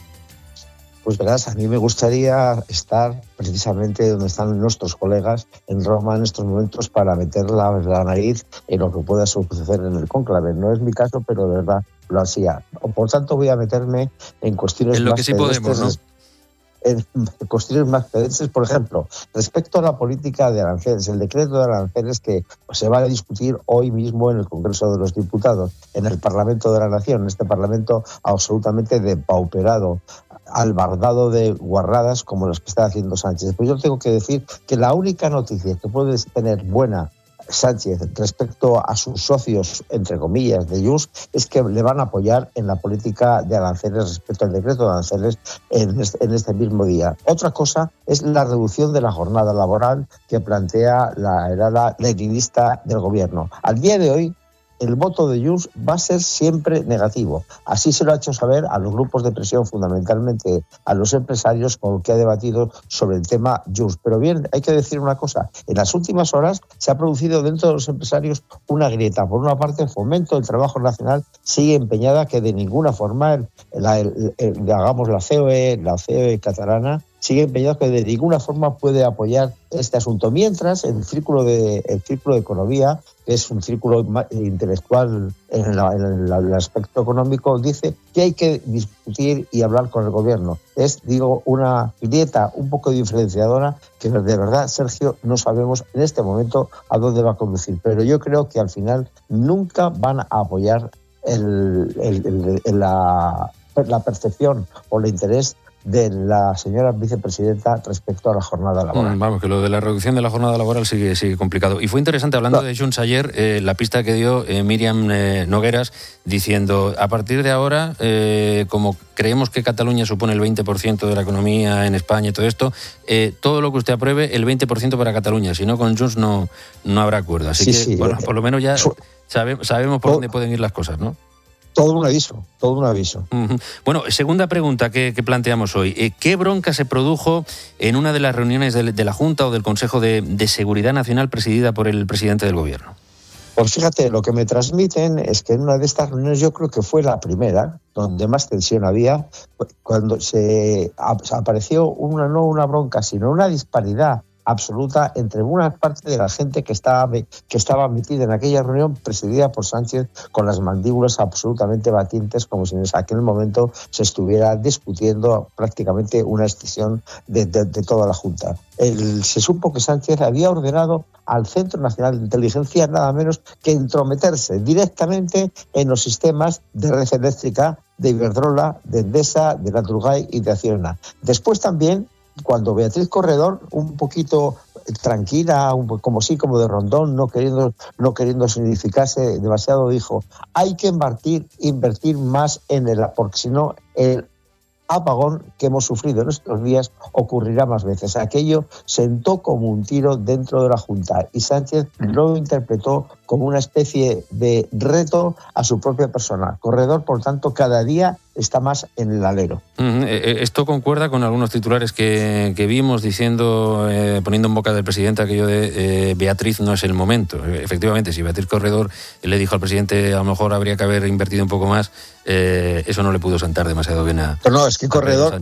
Pues verás, a mí me gustaría estar precisamente donde están nuestros colegas en Roma en estos momentos para meter la nariz en lo que pueda suceder en el cónclave. No es mi caso, pero de verdad lo hacía. Por tanto, voy a meterme en cuestiones en lo que sí podemos, ¿no? En cuestiones más pedestres, por ejemplo, respecto a la política de aranceles, el decreto de aranceles que se va a discutir hoy mismo en el Congreso de los Diputados, en el Parlamento de la Nación, en este Parlamento absolutamente depauperado, albardado de guarradas como las que está haciendo Sánchez. Pues yo tengo que decir que la única noticia que puede tener buena Sánchez respecto a sus socios, entre comillas, de Junts, es que le van a apoyar en la política de aranceles respecto al decreto de aranceles en este mismo día. Otra cosa es la reducción de la jornada laboral que plantea la era leninista del gobierno. Al día de hoy, el voto de Junts va a ser siempre negativo. Así se lo ha hecho saber a los grupos de presión, fundamentalmente a los empresarios, con los que ha debatido sobre el tema Junts. Pero bien, hay que decir una cosa. En las últimas horas se ha producido dentro de los empresarios una grieta. Por una parte, el Fomento del Trabajo Nacional sigue empeñada que de ninguna forma, digamos, la COE catalana, sigue empeñado que de ninguna forma puede apoyar este asunto. Mientras, el Círculo de Economía, que es un círculo intelectual en el aspecto económico, dice que hay que discutir y hablar con el gobierno. Es, digo, una grieta un poco diferenciadora que de verdad, Sergio, no sabemos en este momento a dónde va a conducir. Pero yo creo que al final nunca van a apoyar la percepción o el interés de la señora vicepresidenta respecto a la jornada laboral. Vamos, que lo de la reducción de la jornada laboral sigue complicado. Y fue interesante, hablando de Junts ayer, la pista que dio Míriam Nogueras, diciendo, a partir de ahora, como creemos que Cataluña supone el 20% de la economía en España y todo esto, todo lo que usted apruebe, el 20% para Cataluña. Si no, con Junts no habrá acuerdo. Así que, bueno, por lo menos ya sabemos por dónde pueden ir las cosas, ¿no? Todo un aviso. Uh-huh. Bueno, segunda pregunta que planteamos hoy. ¿Qué bronca se produjo en una de las reuniones de la Junta o del Consejo de Seguridad Nacional presidida por el presidente del Gobierno? Pues fíjate, lo que me transmiten es que en una de estas reuniones, yo creo que fue la primera, donde más tensión había, cuando se apareció no una bronca, sino una disparidad absoluta entre una parte de la gente que estaba metida en aquella reunión presidida por Sánchez, con las mandíbulas absolutamente batientes, como si en aquel momento se estuviera discutiendo prácticamente una extinción de toda la Junta. Se supo que Sánchez había ordenado al Centro Nacional de Inteligencia nada menos que entrometerse directamente en los sistemas de red eléctrica de Iberdrola, de Endesa, de Naturgy y de Acciona. Después también, cuando Beatriz Corredor, un poquito tranquila, como de Rondón, no queriendo significarse demasiado, dijo: hay que invertir más porque si no el apagón que hemos sufrido en estos días ocurrirá más veces. Aquello sentó como un tiro dentro de la Junta y Sánchez lo interpretó como una especie de reto a su propia persona. Corredor, por tanto, cada día está más en el alero. Esto concuerda con algunos titulares que vimos diciendo, poniendo en boca del presidente aquello de Beatriz no es el momento. Efectivamente, si Beatriz Corredor le dijo al presidente a lo mejor habría que haber invertido un poco más, eso no le pudo sentar demasiado bien a... No, es que Corredor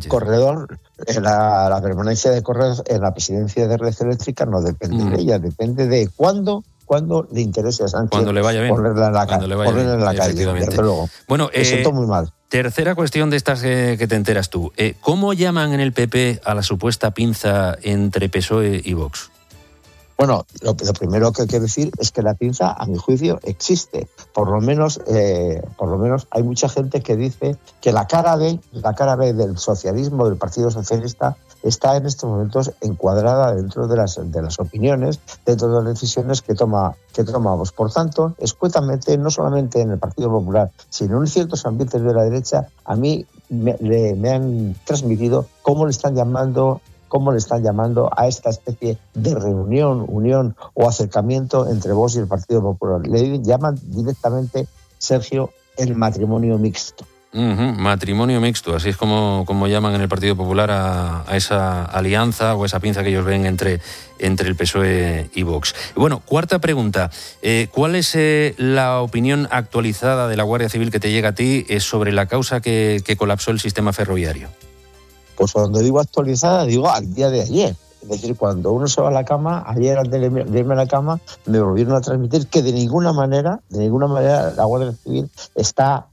la permanencia de Corredor en la presidencia de Red Eléctrica no depende de ella, depende de cuándo le interese a Sánchez cuando le vaya bien, ponerla en la calle, desde luego. Bueno, me siento muy mal. Tercera cuestión de estas que te enteras tú. ¿Cómo llaman en el PP a la supuesta pinza entre PSOE y Vox? Bueno, lo primero que hay que decir es que la pinza, a mi juicio, existe. Por lo menos hay mucha gente que dice que la cara B del socialismo, del Partido Socialista, está en estos momentos encuadrada dentro de las opiniones, dentro de las decisiones que tomamos. Por tanto, escuetamente, no solamente en el Partido Popular, sino en ciertos ambientes de la derecha, a mí me han transmitido cómo le están llamando a esta especie de reunión, unión o acercamiento entre Vox y el Partido Popular. Le llaman directamente, Sergio, el matrimonio mixto. Matrimonio mixto, así es como llaman en el Partido Popular a esa alianza o esa pinza que ellos ven entre el PSOE y Vox. Bueno, cuarta pregunta. ¿Cuál es la opinión actualizada de la Guardia Civil que te llega a ti sobre la causa que colapsó el sistema ferroviario? Pues cuando digo actualizada, digo al día de ayer. Es decir, cuando uno se va a la cama, ayer antes de irme a la cama, me volvieron a transmitir que de ninguna manera la Guardia Civil está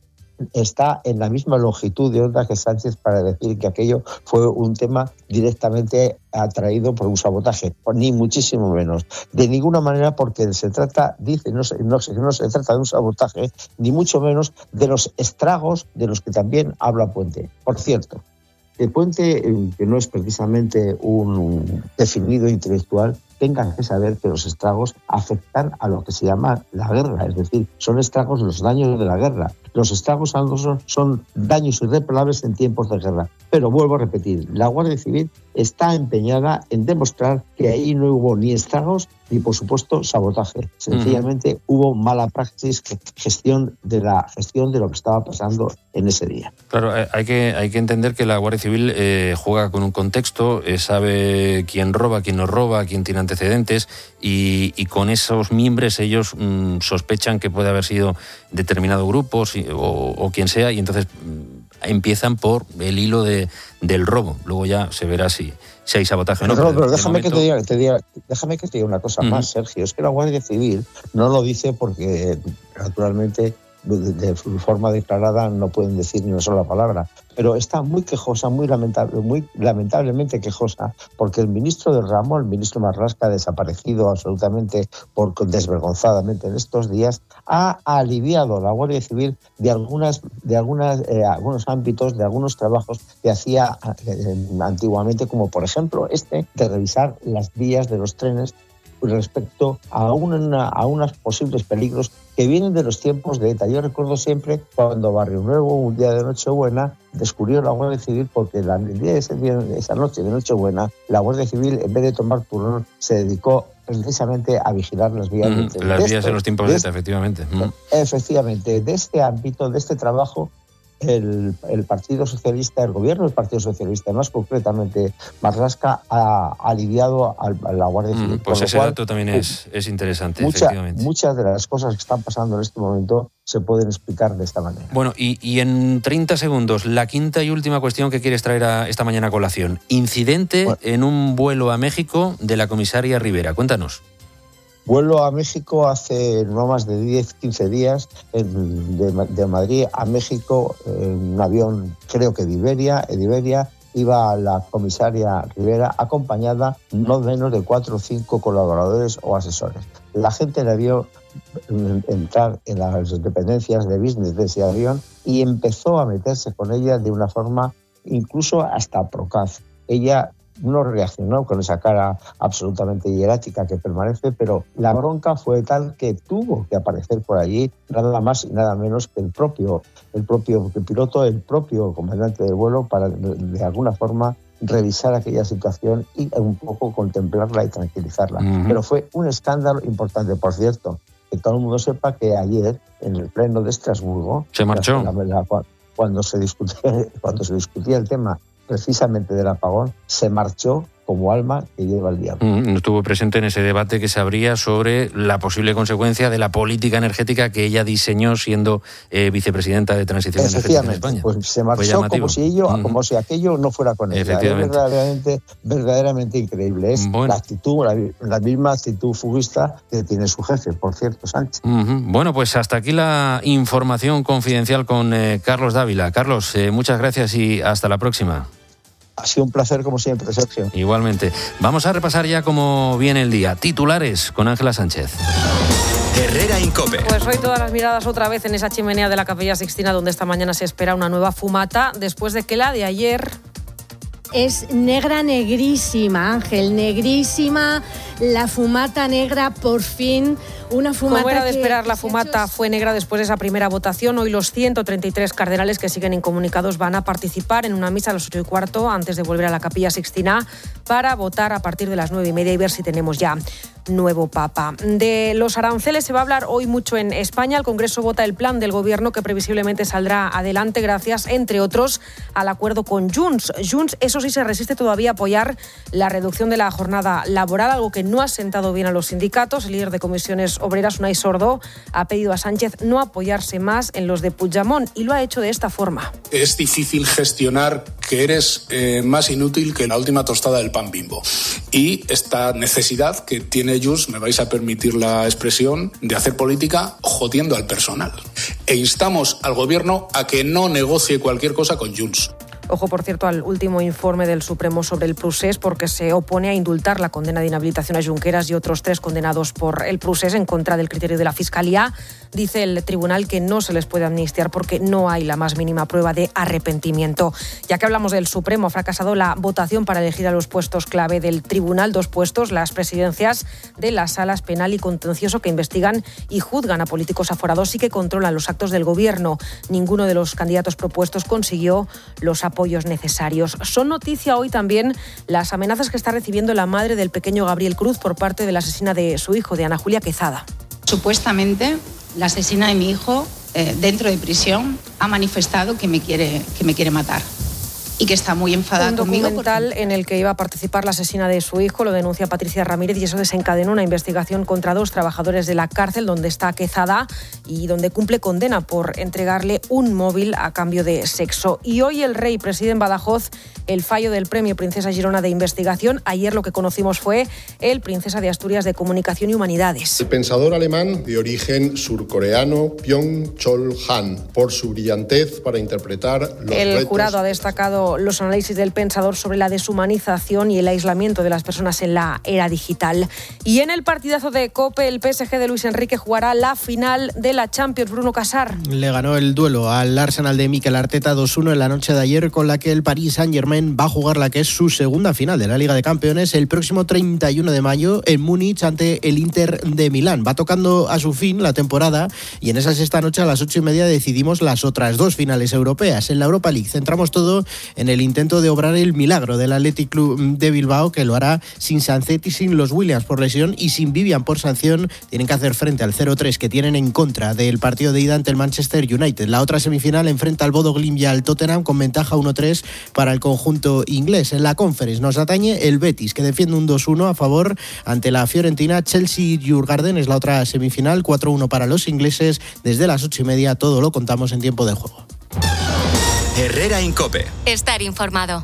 en la misma longitud de onda que Sánchez para decir que aquello fue un tema directamente atraído por un sabotaje, ni muchísimo menos. De ninguna manera, porque se trata, no se trata de un sabotaje, ni mucho menos de los estragos de los que también habla Puente. Por cierto, el Puente, que no es precisamente un definido intelectual, tengan que saber que los estragos afectan a lo que se llama la guerra, es decir, son estragos los daños de la guerra. Los estragos son daños irreparables en tiempos de guerra. Pero vuelvo a repetir, la Guardia Civil está empeñada en demostrar que ahí no hubo ni estragos ni, por supuesto, sabotaje. Sencillamente hubo mala praxis, gestión de lo que estaba pasando en ese día. Claro, hay que entender que la Guardia Civil juega con un contexto, sabe quién roba, quién no roba, quién tiene antecedentes y con esos mimbres ellos sospechan que puede haber sido determinado grupo o quien sea, y entonces empiezan por el hilo del robo. Luego ya se verá si hay sabotaje o no. Pero déjame que te diga una cosa más, Sergio. Es que la Guardia Civil no lo dice porque, naturalmente, de forma declarada no pueden decir ni una sola palabra, pero está muy quejosa, muy lamentablemente quejosa, porque el ministro del ramo, el ministro Marlaska, desaparecido absolutamente, desvergonzadamente en estos días, ha aliviado a la Guardia Civil de algunos ámbitos, de algunos trabajos que hacía antiguamente, como por ejemplo de revisar las vías de los trenes respecto a unos posibles peligros que vienen de los tiempos de ETA. Yo recuerdo siempre cuando Barrio Nuevo, un día de Nochebuena, descubrió la Guardia Civil, porque esa noche de Nochebuena, la Guardia Civil, en vez de tomar turno, se dedicó precisamente a vigilar las vías del tren. Las vías en los tiempos de ETA, efectivamente. Efectivamente, de este ámbito, de este trabajo, el Partido Socialista, el gobierno del Partido Socialista, más concretamente Marlaska, ha aliviado a la Guardia Civil. Pues ese dato también es interesante, efectivamente. Muchas de las cosas que están pasando en este momento se pueden explicar de esta manera. Bueno, y en 30 segundos, la quinta y última cuestión que quieres traer esta mañana a colación. Incidente en un vuelo a México de la comisaria Rivera. Cuéntanos. Vuelo a México hace no más de 10-15 días, de Madrid a México, en un avión, creo que de Iberia, iba la comisaria Rivera acompañada no menos de 4 o 5 colaboradores o asesores. La gente le vio entrar en las dependencias de business de ese avión y empezó a meterse con ella de una forma incluso hasta procaz. Ella no reaccionó con esa cara absolutamente hierática que permanece, pero la bronca fue tal que tuvo que aparecer por allí nada más y nada menos que el propio piloto, el propio comandante del vuelo, para de alguna forma revisar aquella situación y un poco contemplarla y tranquilizarla. Pero fue un escándalo importante. Por cierto, que todo el mundo sepa que ayer, en el pleno de Estrasburgo, se marchó. Cuando se discutía el tema precisamente del apagón, se marchó como alma que lleva el diablo. Estuvo presente en ese debate que se abría sobre la posible consecuencia de la política energética que ella diseñó siendo vicepresidenta de Transición Energética en España. Pues se marchó como si aquello no fuera con ella. Es verdaderamente increíble. Es la actitud, la misma actitud fuguista que tiene su jefe, por cierto, Sánchez. Bueno, pues hasta aquí la información confidencial con Carlos Dávila. Carlos, muchas gracias y hasta la próxima. Ha sido un placer como siempre, Sergio. Igualmente. Vamos a repasar ya cómo viene el día. Titulares con Ángela Sánchez. Herrera Incope. Pues hoy todas las miradas otra vez en esa chimenea de la Capilla Sixtina, donde esta mañana se espera una nueva fumata, después de que la de ayer... Es negra, negrísima, Ángel, negrísima, la fumata negra, por fin, una fumata. Como era de esperar, la fumata fue negra después de esa primera votación. Hoy los 133 cardenales que siguen incomunicados van a participar en una misa a las 8:15 antes de volver a la Capilla Sixtina para votar a partir de las 9:30 y ver si tenemos ya nuevo Papa. De los aranceles se va a hablar hoy mucho en España. El Congreso vota el plan del Gobierno que previsiblemente saldrá adelante gracias, entre otros, al acuerdo con Junts. Junts, eso sí, se resiste todavía a apoyar la reducción de la jornada laboral, algo que no ha sentado bien a los sindicatos. El líder de comisiones obreras, Unai Sordo, ha pedido a Sánchez no apoyarse más en los de Puigdemont y lo ha hecho de esta forma. Es difícil gestionar que eres más inútil que la última tostada del pan Bimbo. Y esta necesidad que tiene Junts, me vais a permitir la expresión, de hacer política jodiendo al personal. E instamos al Gobierno a que no negocie cualquier cosa con Junts. Ojo, por cierto, al último informe del Supremo sobre el procés, porque se opone a indultar la condena de inhabilitación a Junqueras y otros 3 condenados por el procés en contra del criterio de la Fiscalía. Dice el tribunal que no se les puede amnistiar porque no hay la más mínima prueba de arrepentimiento. Ya que hablamos del Supremo, ha fracasado la votación para elegir a los puestos clave del tribunal, 2 puestos, las presidencias de las salas penal y contencioso que investigan y juzgan a políticos aforados y que controlan los actos del Gobierno. Ninguno de los candidatos propuestos consiguió los apoyos necesarios. Son noticia hoy también las amenazas que está recibiendo la madre del pequeño Gabriel Cruz por parte de la asesina de su hijo, de Ana Julia Quezada. Supuestamente, la asesina de mi hijo, dentro de prisión, ha manifestado que me quiere matar y que está muy enfadada conmigo. Un documental en el que iba a participar la asesina de su hijo, lo denuncia Patricia Ramírez, y eso desencadenó una investigación contra 2 trabajadores de la cárcel donde está Quezada y donde cumple condena por entregarle un móvil a cambio de sexo. Y hoy el rey preside en Badajoz el fallo del Premio Princesa Girona de Investigación. Ayer lo que conocimos fue el Princesa de Asturias de Comunicación y Humanidades. El pensador alemán de origen surcoreano Byung-Chul Han, por su brillantez para interpretar los retos. El jurado ha destacado los análisis del pensador sobre la deshumanización y el aislamiento de las personas en la era digital. Y en el partidazo de COPE, el PSG de Luis Enrique jugará la final de la Champions. Bruno Casar. Le ganó el duelo al Arsenal de Mikel Arteta 2-1 en la noche de ayer, con la que el Paris Saint-Germain va a jugar la que es su segunda final de la Liga de Campeones el próximo 31 de mayo en Múnich ante el Inter de Milán. Va tocando a su fin la temporada y en esa sexta noche a las 8:30 decidimos las otras 2 finales europeas. En la Europa League centramos todo en el intento de obrar el milagro del Athletic Club de Bilbao, que lo hará sin Sancet y sin los Williams por lesión y sin Vivian por sanción. Tienen que hacer frente al 0-3 que tienen en contra del partido de ida ante el Manchester United. La otra semifinal enfrenta al Bodo Glimt y al Tottenham con ventaja 1-3 para el conjunto inglés. En la Conference nos atañe el Betis, que defiende un 2-1 a favor ante la Fiorentina. Chelsea-Djurgården es la otra semifinal, 4-1 para los ingleses. Desde las 8:30 todo lo contamos en tiempo de juego. Herrera Incope. Estar informado.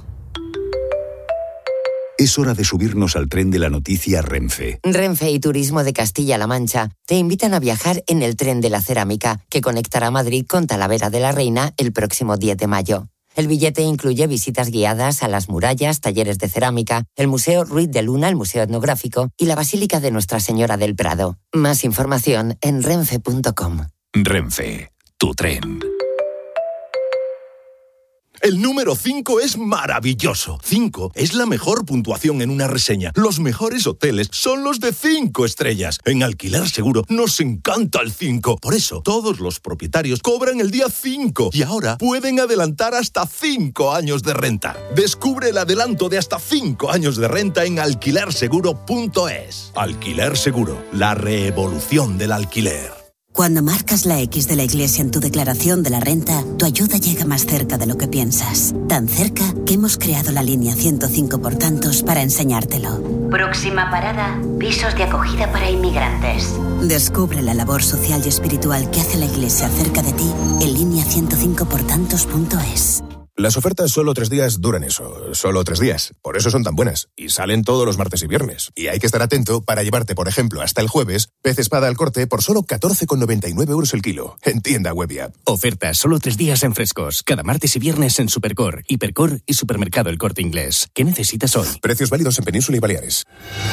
Es hora de subirnos al tren de la noticia Renfe. Renfe y Turismo de Castilla-La Mancha te invitan a viajar en el tren de la cerámica, que conectará Madrid con Talavera de la Reina el próximo 10 de mayo. El billete incluye visitas guiadas a las murallas, talleres de cerámica, el Museo Ruiz de Luna, el Museo Etnográfico y la Basílica de Nuestra Señora del Prado. Más información en renfe.com. Renfe, tu tren. El número 5 es maravilloso. 5 es la mejor puntuación en una reseña. Los mejores hoteles son los de 5 estrellas. En Alquiler Seguro nos encanta el 5. Por eso, todos los propietarios cobran el día 5 y ahora pueden adelantar hasta 5 años de renta. Descubre el adelanto de hasta 5 años de renta en alquilerseguro.es. Alquiler Seguro, la revolución del alquiler. Cuando marcas la X de la Iglesia en tu declaración de la renta, tu ayuda llega más cerca de lo que piensas. Tan cerca que hemos creado la línea 105 por tantos para enseñártelo. Próxima parada, pisos de acogida para inmigrantes. Descubre la labor social y espiritual que hace la Iglesia cerca de ti en línea105portantos.es. Las ofertas solo 3 días duran eso, solo 3 días. Por eso son tan buenas. Y salen todos los martes y viernes. Y hay que estar atento para llevarte, por ejemplo, hasta el jueves, pez espada al corte por solo 14,99 € el kilo. En tienda web y app. Ofertas solo 3 días en frescos. Cada martes y viernes en Supercor, Hipercor y Supermercado El Corte Inglés. ¿Qué necesitas hoy? Precios válidos en Península y Baleares.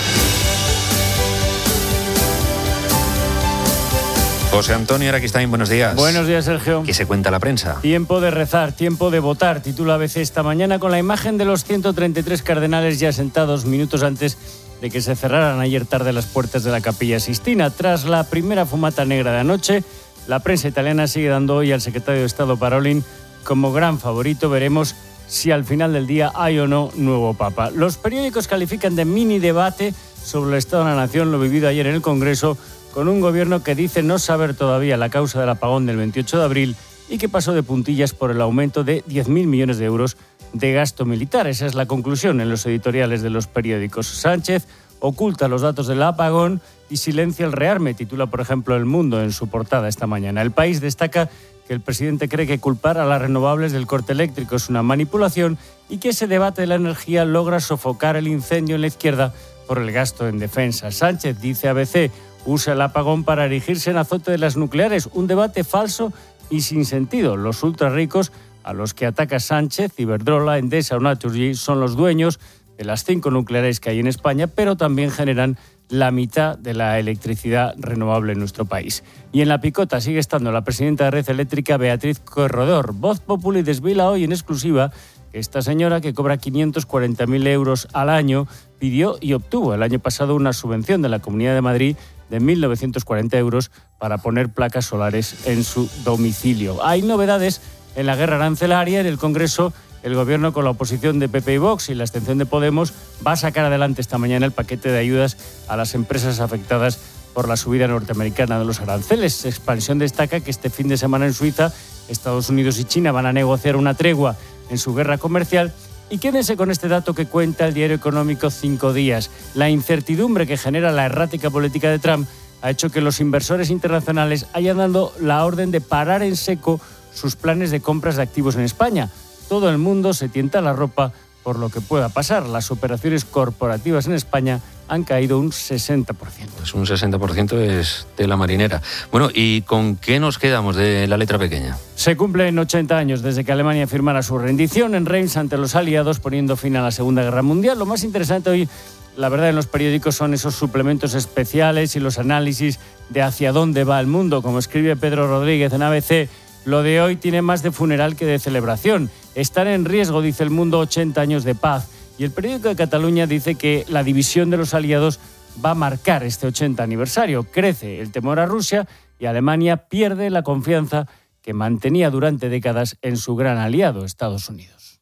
José Antonio Araquistáin, buenos días. Buenos días, Sergio. ¿Qué se cuenta la prensa? Tiempo de rezar, tiempo de votar, titula ABC esta mañana con la imagen de los 133 cardenales ya sentados minutos antes de que se cerraran ayer tarde las puertas de la Capilla Sixtina. Tras la primera fumata negra de anoche, la prensa italiana sigue dando hoy al secretario de Estado Parolin como gran favorito. Veremos si al final del día hay o no nuevo papa. Los periódicos califican de mini debate sobre el estado de la nación lo vivido ayer en el Congreso, con un gobierno que dice no saber todavía la causa del apagón del 28 de abril y que pasó de puntillas por el aumento de 10.000 millones de euros de gasto militar. Esa es la conclusión en los editoriales de los periódicos. Sánchez oculta los datos del apagón y silencia el rearme, titula por ejemplo El Mundo en su portada esta mañana. El País destaca que el presidente cree que culpar a las renovables del corte eléctrico es una manipulación y que ese debate de la energía logra sofocar el incendio en la izquierda por el gasto en defensa. Sánchez, dice ABC, usa el apagón para erigirse en azote de las nucleares, un debate falso y sin sentido. Los ultrarricos a los que ataca Sánchez, Iberdrola, Endesa o Naturgy, son los dueños de las 5 nucleares que hay en España, pero también generan la mitad de la electricidad renovable en nuestro país. Y en la picota sigue estando la presidenta de Red Eléctrica, Beatriz Corredor. Voz Populi desvela hoy en exclusiva que esta señora, que cobra 540.000 euros al año, pidió y obtuvo el año pasado una subvención de la Comunidad de Madrid de 1.940 euros para poner placas solares en su domicilio. Hay novedades en la guerra arancelaria. En el Congreso, el Gobierno, con la oposición de PP y Vox y la abstención de Podemos, va a sacar adelante esta mañana el paquete de ayudas a las empresas afectadas por la subida norteamericana de los aranceles. Expansión destaca que este fin de semana en Suiza, Estados Unidos y China van a negociar una tregua en su guerra comercial. Y quédense con este dato que cuenta el diario económico 5 Días. La incertidumbre que genera la errática política de Trump ha hecho que los inversores internacionales hayan dado la orden de parar en seco sus planes de compras de activos en España. Todo el mundo se tienta la ropa por lo que pueda pasar. Las operaciones corporativas en España han caído un 60%. Pues un 60% es tela marinera. Bueno, ¿y con qué nos quedamos de la letra pequeña? Se cumplen 80 años desde que Alemania firmara su rendición en Reims ante los aliados, poniendo fin a la Segunda Guerra Mundial. Lo más interesante hoy, la verdad, en los periódicos son esos suplementos especiales y los análisis de hacia dónde va el mundo. Como escribe Pedro Rodríguez en ABC, lo de hoy tiene más de funeral que de celebración. Están en riesgo, dice El Mundo, 80 años de paz. Y el periódico de Cataluña dice que la división de los aliados va a marcar este 80 aniversario. Crece el temor a Rusia y Alemania pierde la confianza que mantenía durante décadas en su gran aliado, Estados Unidos.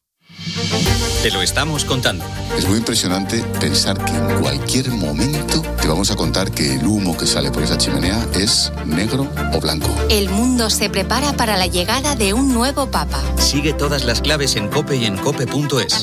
Te lo estamos contando. Es muy impresionante pensar que en cualquier momento te vamos a contar que el humo que sale por esa chimenea es negro o blanco. El mundo se prepara para la llegada de un nuevo papa. Sigue todas las claves en COPE y en COPE.es.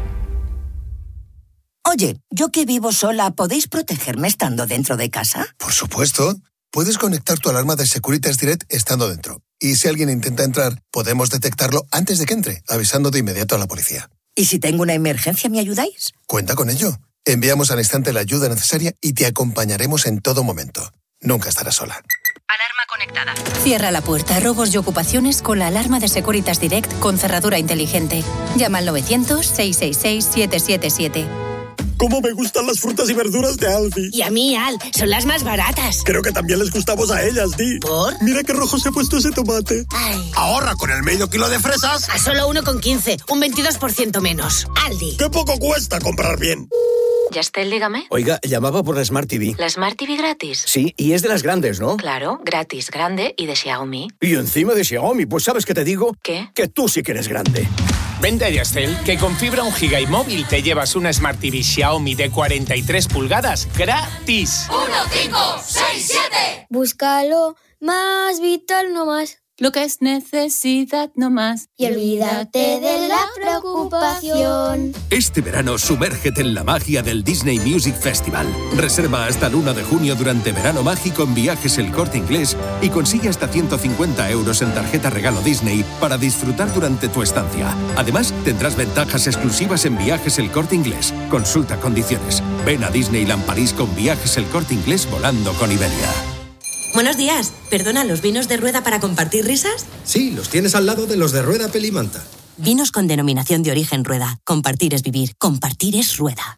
Oye, yo que vivo sola, ¿podéis protegerme estando dentro de casa? Por supuesto. Puedes conectar tu alarma de Securitas Direct estando dentro. Y si alguien intenta entrar, podemos detectarlo antes de que entre, avisando de inmediato a la policía. ¿Y si tengo una emergencia, me ayudáis? Cuenta con ello. Enviamos al instante la ayuda necesaria y te acompañaremos en todo momento. Nunca estarás sola. Alarma conectada. Cierra la puerta a robos y ocupaciones con la alarma de Securitas Direct con cerradura inteligente. Llama al 900-666-777. ¡Cómo me gustan las frutas y verduras de Aldi! Y a mí, Al, son las más baratas. Creo que también les gustamos a ellas, Di. ¿Por? Mira qué rojo se ha puesto ese tomate. Ay. Ahorra con el medio kilo de fresas a solo 1,15, un 22% menos. Aldi. ¡Qué poco cuesta comprar bien! Yastel, dígame. Oiga, llamaba por la Smart TV. ¿La Smart TV gratis? Sí, y es de las grandes, ¿no? Claro, gratis, grande y de Xiaomi. Y encima de Xiaomi, pues ¿sabes qué te digo? ¿Qué? Que tú sí que eres grande. Vente a Yastel, que con fibra 1 giga y móvil te llevas una Smart TV Xiaomi de 43 pulgadas gratis. 1, 5, 6, 7. Búscalo, más vital no más. Lo que es necesidad no más. Y olvídate de la preocupación. Este verano sumérgete en la magia del Disney Music Festival. Reserva hasta el 1 de junio durante Verano Mágico en Viajes El Corte Inglés y consigue hasta 150 € en tarjeta regalo Disney para disfrutar durante tu estancia. Además, tendrás ventajas exclusivas en Viajes El Corte Inglés. Consulta condiciones. Ven a Disneyland París con Viajes El Corte Inglés volando con Iberia. Buenos días. Perdona, ¿los vinos de Rueda para compartir risas? Sí, los tienes al lado de los de Rueda Pelimanta. Vinos con denominación de origen Rueda. Compartir es vivir. Compartir es Rueda.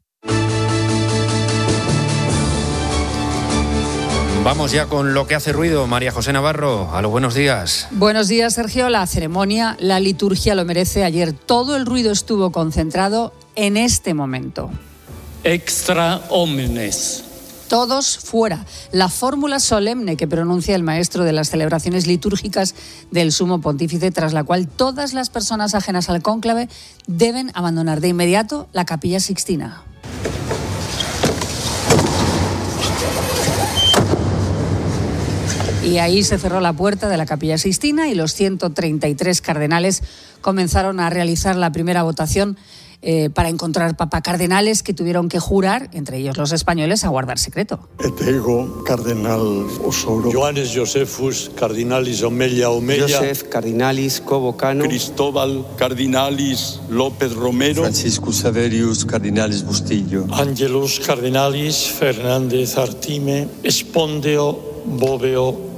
Vamos ya con lo que hace ruido. María José Navarro, a los buenos días. Buenos días, Sergio. La ceremonia, la liturgia lo merece. Ayer todo el ruido estuvo concentrado en este momento. Extra omnes. Todos fuera. La fórmula solemne que pronuncia el maestro de las celebraciones litúrgicas del Sumo Pontífice, tras la cual todas las personas ajenas al cónclave deben abandonar de inmediato la Capilla Sixtina. Y ahí se cerró la puerta de la Capilla Sixtina y los 133 cardenales comenzaron a realizar la primera votación para encontrar papacardenales que tuvieron que jurar, entre ellos los españoles, a guardar secreto. Et ego, cardenal Osoro. Johannes Josephus, cardinalis Omelia. Joseph, cardinalis Cobocano. Cristóbal, cardinalis López Romero. Franciscus Saverius, cardinalis Bustillo. Angelus, cardinalis Fernández Artime. Espondeo, Boveo,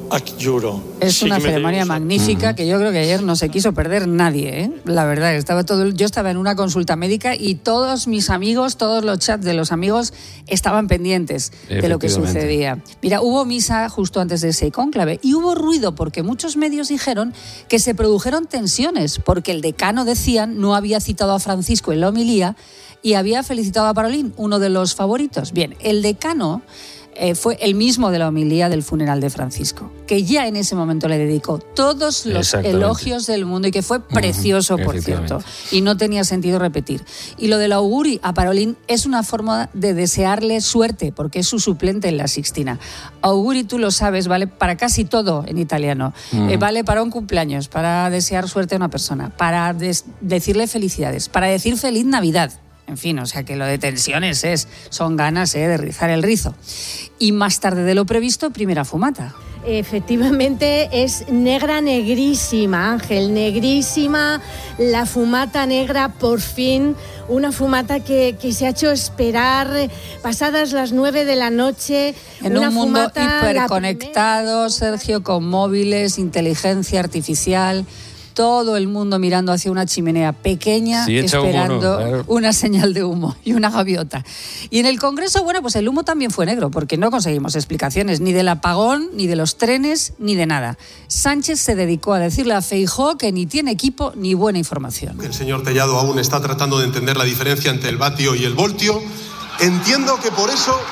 Es una ceremonia magnífica que yo creo que ayer no se quiso perder nadie, ¿eh? La verdad, yo estaba en una consulta médica y todos mis amigos, todos los chats de los amigos estaban pendientes de lo que sucedía. Mira, hubo misa justo antes de ese cónclave y hubo ruido porque muchos medios dijeron que se produjeron tensiones porque el decano, decían, no había citado a Francisco en la homilía y había felicitado a Parolín, uno de los favoritos. Bien, el decano fue el mismo de la homilía del funeral de Francisco, que ya en ese momento le dedicó todos los elogios del mundo y que fue precioso, por cierto, y no tenía sentido repetir. Y lo del auguri a Parolín es una forma de desearle suerte, porque es su suplente en la Sixtina. Auguri, tú lo sabes, vale para casi todo en italiano. Vale para un cumpleaños, para desear suerte a una persona, para decirle felicidades, para decir feliz Navidad. En fin, o sea que lo de tensiones son ganas de rizar el rizo. Y más tarde de lo previsto, primera fumata. Efectivamente es negra, negrísima, Ángel, negrísima, la fumata negra por fin, una fumata que se ha hecho esperar pasadas las 9 de la noche. En un mundo hiperconectado, Sergio, con móviles, inteligencia artificial, todo el mundo mirando hacia una chimenea pequeña, esperando una señal de humo y una gaviota. Y en el Congreso, bueno, pues el humo también fue negro, porque no conseguimos explicaciones ni del apagón, ni de los trenes, ni de nada. Sánchez se dedicó a decirle a Feijóo que ni tiene equipo ni buena información. El señor Tellado aún está tratando de entender la diferencia entre el vatio y el voltio. Entiendo que por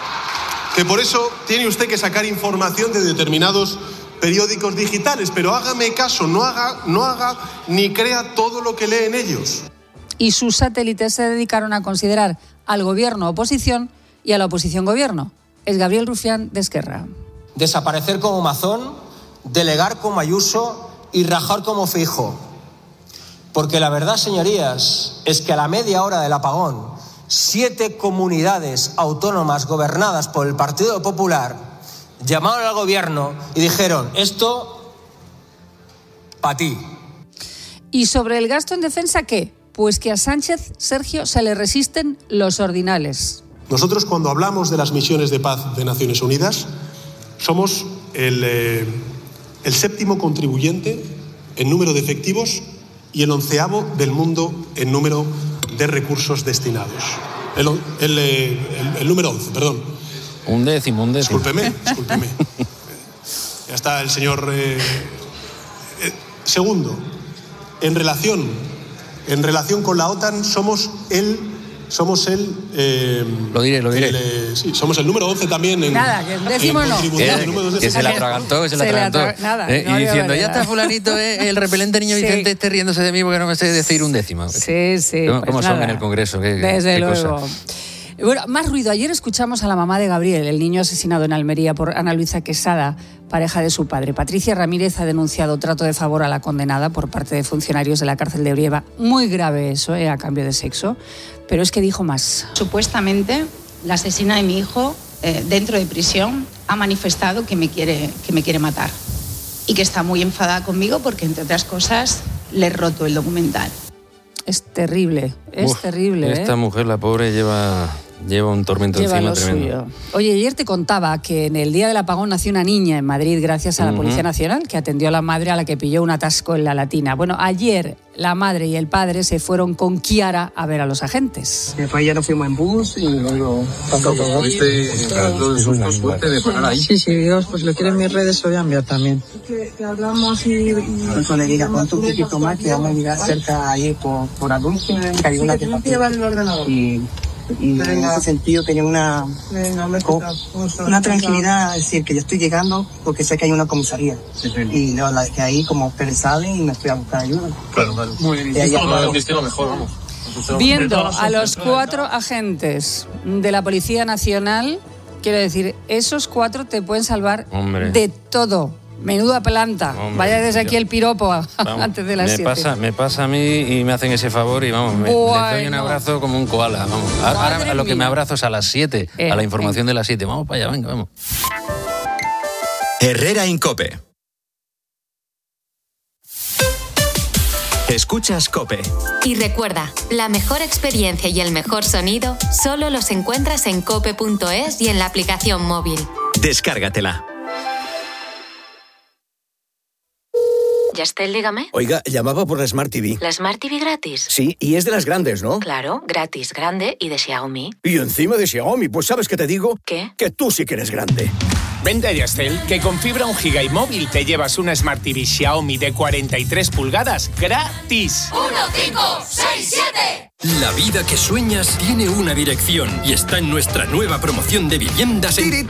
eso tiene usted que sacar información de determinados periódicos digitales, pero hágame caso, no haga ni crea todo lo que lee en ellos. Y sus satélites se dedicaron a considerar al gobierno oposición y a la oposición gobierno. Es Gabriel Rufián de Esquerra. Desaparecer como Mazón, delegar como Ayuso y rajar como Feijóo. Porque la verdad, señorías, es que a la media hora del apagón, 7 comunidades autónomas gobernadas por el Partido Popular llamaron al gobierno y dijeron, esto para ti. ¿Y sobre el gasto en defensa qué? Pues que a Sánchez, Sergio, se le resisten los ordinales. Nosotros, cuando hablamos de las misiones de paz de Naciones Unidas, somos el 7º contribuyente en número de efectivos y el 11º del mundo en número de recursos destinados. El número 11, perdón. Un décimo. Discúlpeme. Ya está el señor... Segundo, en relación con la OTAN somos el... Lo diré. Sí, somos el número 11 también en... Nada, que el décimo no. Que se la atragantó. Nada, y diciendo, ya está fulanito, el repelente niño Vicente esté riéndose de mí porque no me sé decir un décimo. Sí. ¿Cómo son en el Congreso? Desde luego. Cosa. Bueno, más ruido. Ayer escuchamos a la mamá de Gabriel, el niño asesinado en Almería por Ana Luisa Quesada, pareja de su padre. Patricia Ramírez ha denunciado trato de favor a la condenada por parte de funcionarios de la cárcel de Brieva. Muy grave eso, a cambio de sexo. Pero es que dijo más. Supuestamente, la asesina de mi hijo, dentro de prisión, ha manifestado que me quiere matar. Y que está muy enfadada conmigo porque, entre otras cosas, le he roto el documental. Es terrible, terrible. Esta mujer, la pobre, lleva un tormento encima tremendo. Suyo. Oye, ayer te contaba que en el día del apagón nació una niña en Madrid gracias a la Policía Nacional, que atendió a la madre a la que pilló un atasco en la Latina. Bueno, ayer la madre y el padre se fueron con Kiara a ver a los agentes. Después ya nos fuimos en bus y luego pasó todo. ¿Tuviste suerte de parar ahí? Sí, Dios, pues lo quiero en mis redes, lo voy a enviar también. Que hablamos y... Eso le diga, pon tu poquito más, que vamos a llegar cerca ahí por Adulce, que hay una que llevar el ordenador. Y en ese sentido tenía una tranquilidad, es decir, que yo estoy llegando porque sé que hay una comisaría. Y la verdad es que ahí como ustedes saben y me estoy a buscar ayuda. Claro. Muy bien. Lo mejor, vamos. Viendo a los 4 agentes de la Policía Nacional, quiero decir, esos 4 te pueden salvar de todo. Menuda planta. Vaya desde aquí el piropo antes de las 7. Me pasa a mí y me hacen ese favor y vamos, les doy un abrazo como un koala. Vamos. Ahora a lo que me abrazo es a las 7, a la información de las 7. Vamos para allá, venga, vamos. Herrera en COPE. Escuchas COPE. Y recuerda, la mejor experiencia y el mejor sonido solo los encuentras en cope.es y en la aplicación móvil. Descárgatela. Yastel, dígame. Oiga, llamaba por la Smart TV. ¿La Smart TV gratis? Sí, y es de las grandes, ¿no? Claro, gratis, grande y de Xiaomi. Y encima de Xiaomi, pues ¿sabes qué te digo? ¿Qué? Que tú sí que eres grande. Vente a Yastel, que con fibra 1 GB y móvil te llevas una Smart TV Xiaomi de 43 pulgadas gratis. 1, 5, 6, 7. La vida que sueñas tiene una dirección y está en nuestra nueva promoción de viviendas en...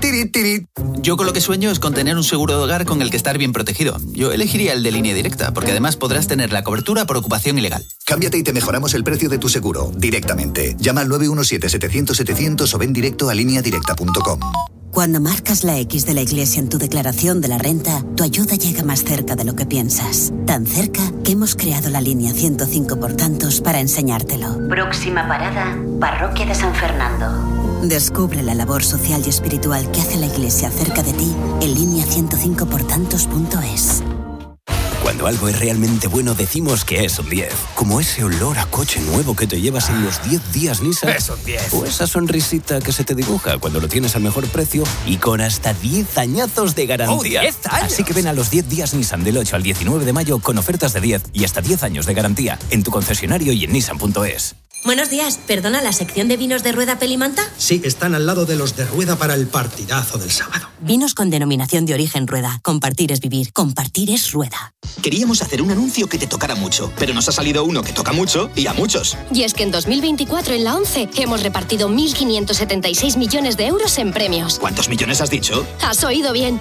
Yo con lo que sueño es con tener un seguro de hogar con el que estar bien protegido. Yo elegiría el de Línea Directa, porque además podrás tener la cobertura por ocupación ilegal. Cámbiate y te mejoramos el precio de tu seguro directamente. Llama al 917-700-700 o ven directo a lineadirecta.com. Cuando marcas la X de la Iglesia en tu declaración de la renta, tu ayuda llega más cerca de lo que piensas. Tan cerca que hemos creado la línea 105 por tantos para enseñártelo. Próxima parada, Parroquia de San Fernando. Descubre la labor social y espiritual que hace la Iglesia cerca de ti en línea105portantos.es. Cuando algo es realmente bueno decimos que es un 10. Como ese olor a coche nuevo que te llevas en los 10 días Nissan. Es un 10. O esa sonrisita que se te dibuja cuando lo tienes al mejor precio y con hasta 10 añazos de garantía. ¡Oh, 10 años! Así que ven a los 10 días Nissan del 8 al 19 de mayo con ofertas de 10 y hasta 10 años de garantía en tu concesionario y en nissan.es. Buenos días, perdona, ¿la sección de vinos de Rueda Pelimanta? Sí, están al lado de los de Rueda para el partidazo del sábado. Vinos con denominación de origen Rueda. Compartir es vivir, compartir es Rueda. Queríamos hacer un anuncio que te tocara mucho, pero nos ha salido uno que toca mucho y a muchos. Y es que en 2024 en la ONCE hemos repartido 1.576 millones de euros en premios. ¿Cuántos millones has dicho? Has oído bien,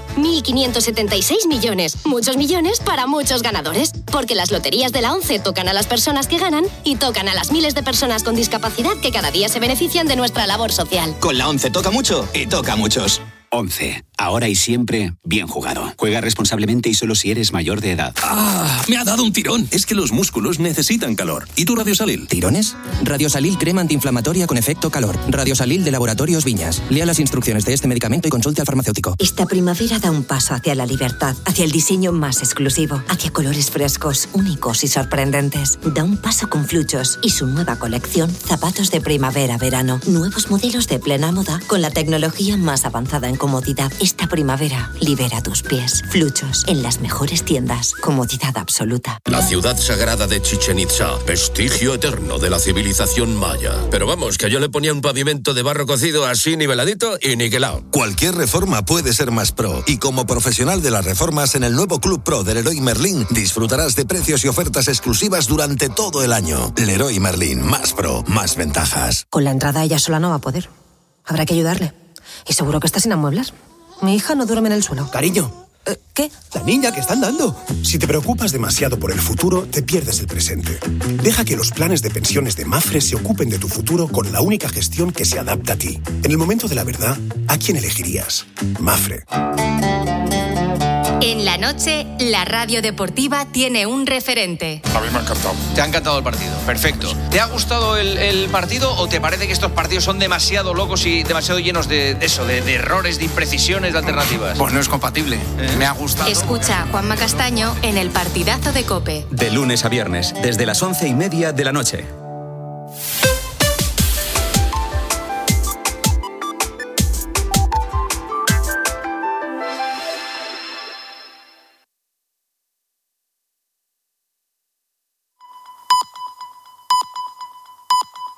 1.576 millones. Muchos millones para muchos ganadores. Porque las loterías de la ONCE tocan a las personas que ganan y tocan a las miles de personas con discapacidad que cada día se benefician de nuestra labor social. Con la ONCE toca mucho y toca a muchos. 11. Ahora y siempre, bien jugado. Juega responsablemente y solo si eres mayor de edad. ¡Ah! Me ha dado un tirón. Es que los músculos necesitan calor. ¿Y tu Radiosalil? ¿Tirones? Radiosalil crema antiinflamatoria con efecto calor. Radiosalil de Laboratorios Viñas. Lea las instrucciones de este medicamento y consulte al farmacéutico. Esta primavera da un paso hacia la libertad, hacia el diseño más exclusivo, hacia colores frescos, únicos y sorprendentes. Da un paso con Fluchos y su nueva colección, zapatos de primavera-verano. Nuevos modelos de plena moda con la tecnología más avanzada en comodidad, Esta primavera, libera tus pies. Fluchos, en las mejores tiendas. Comodidad absoluta. La ciudad sagrada de Chichén Itzá, vestigio eterno de la civilización maya. Pero vamos, que yo le ponía un pavimento de barro cocido así niveladito y niquelado. Cualquier reforma puede ser más pro. Y como profesional de las reformas en el nuevo Club Pro del Leroy Merlin, disfrutarás de precios y ofertas exclusivas durante todo el año. Leroy Merlin, más pro, más ventajas. Con la entrada ella sola no va a poder. Habrá que ayudarle. Y seguro que está sin amueblar. Mi hija no duerme en el suelo. Cariño. ¿Qué? La niña que están dando. Si te preocupas demasiado por el futuro, te pierdes el presente. Deja que los planes de pensiones de Mafre se ocupen de tu futuro con la única gestión que se adapta a ti. En el momento de la verdad, ¿a quién elegirías? Mafre. En la noche, la radio deportiva tiene un referente. A mí me ha encantado. ¿Te ha encantado el partido? Perfecto. ¿Te ha gustado el partido o te parece que estos partidos son demasiado locos y demasiado llenos de errores, de imprecisiones, de alternativas? Pues no es compatible. Me ha gustado. Escucha a Juanma Castaño en el partidazo de COPE. De lunes a viernes, desde las 11:30 de la noche.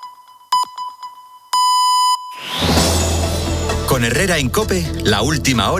Con Herrera en COPE, la última hora.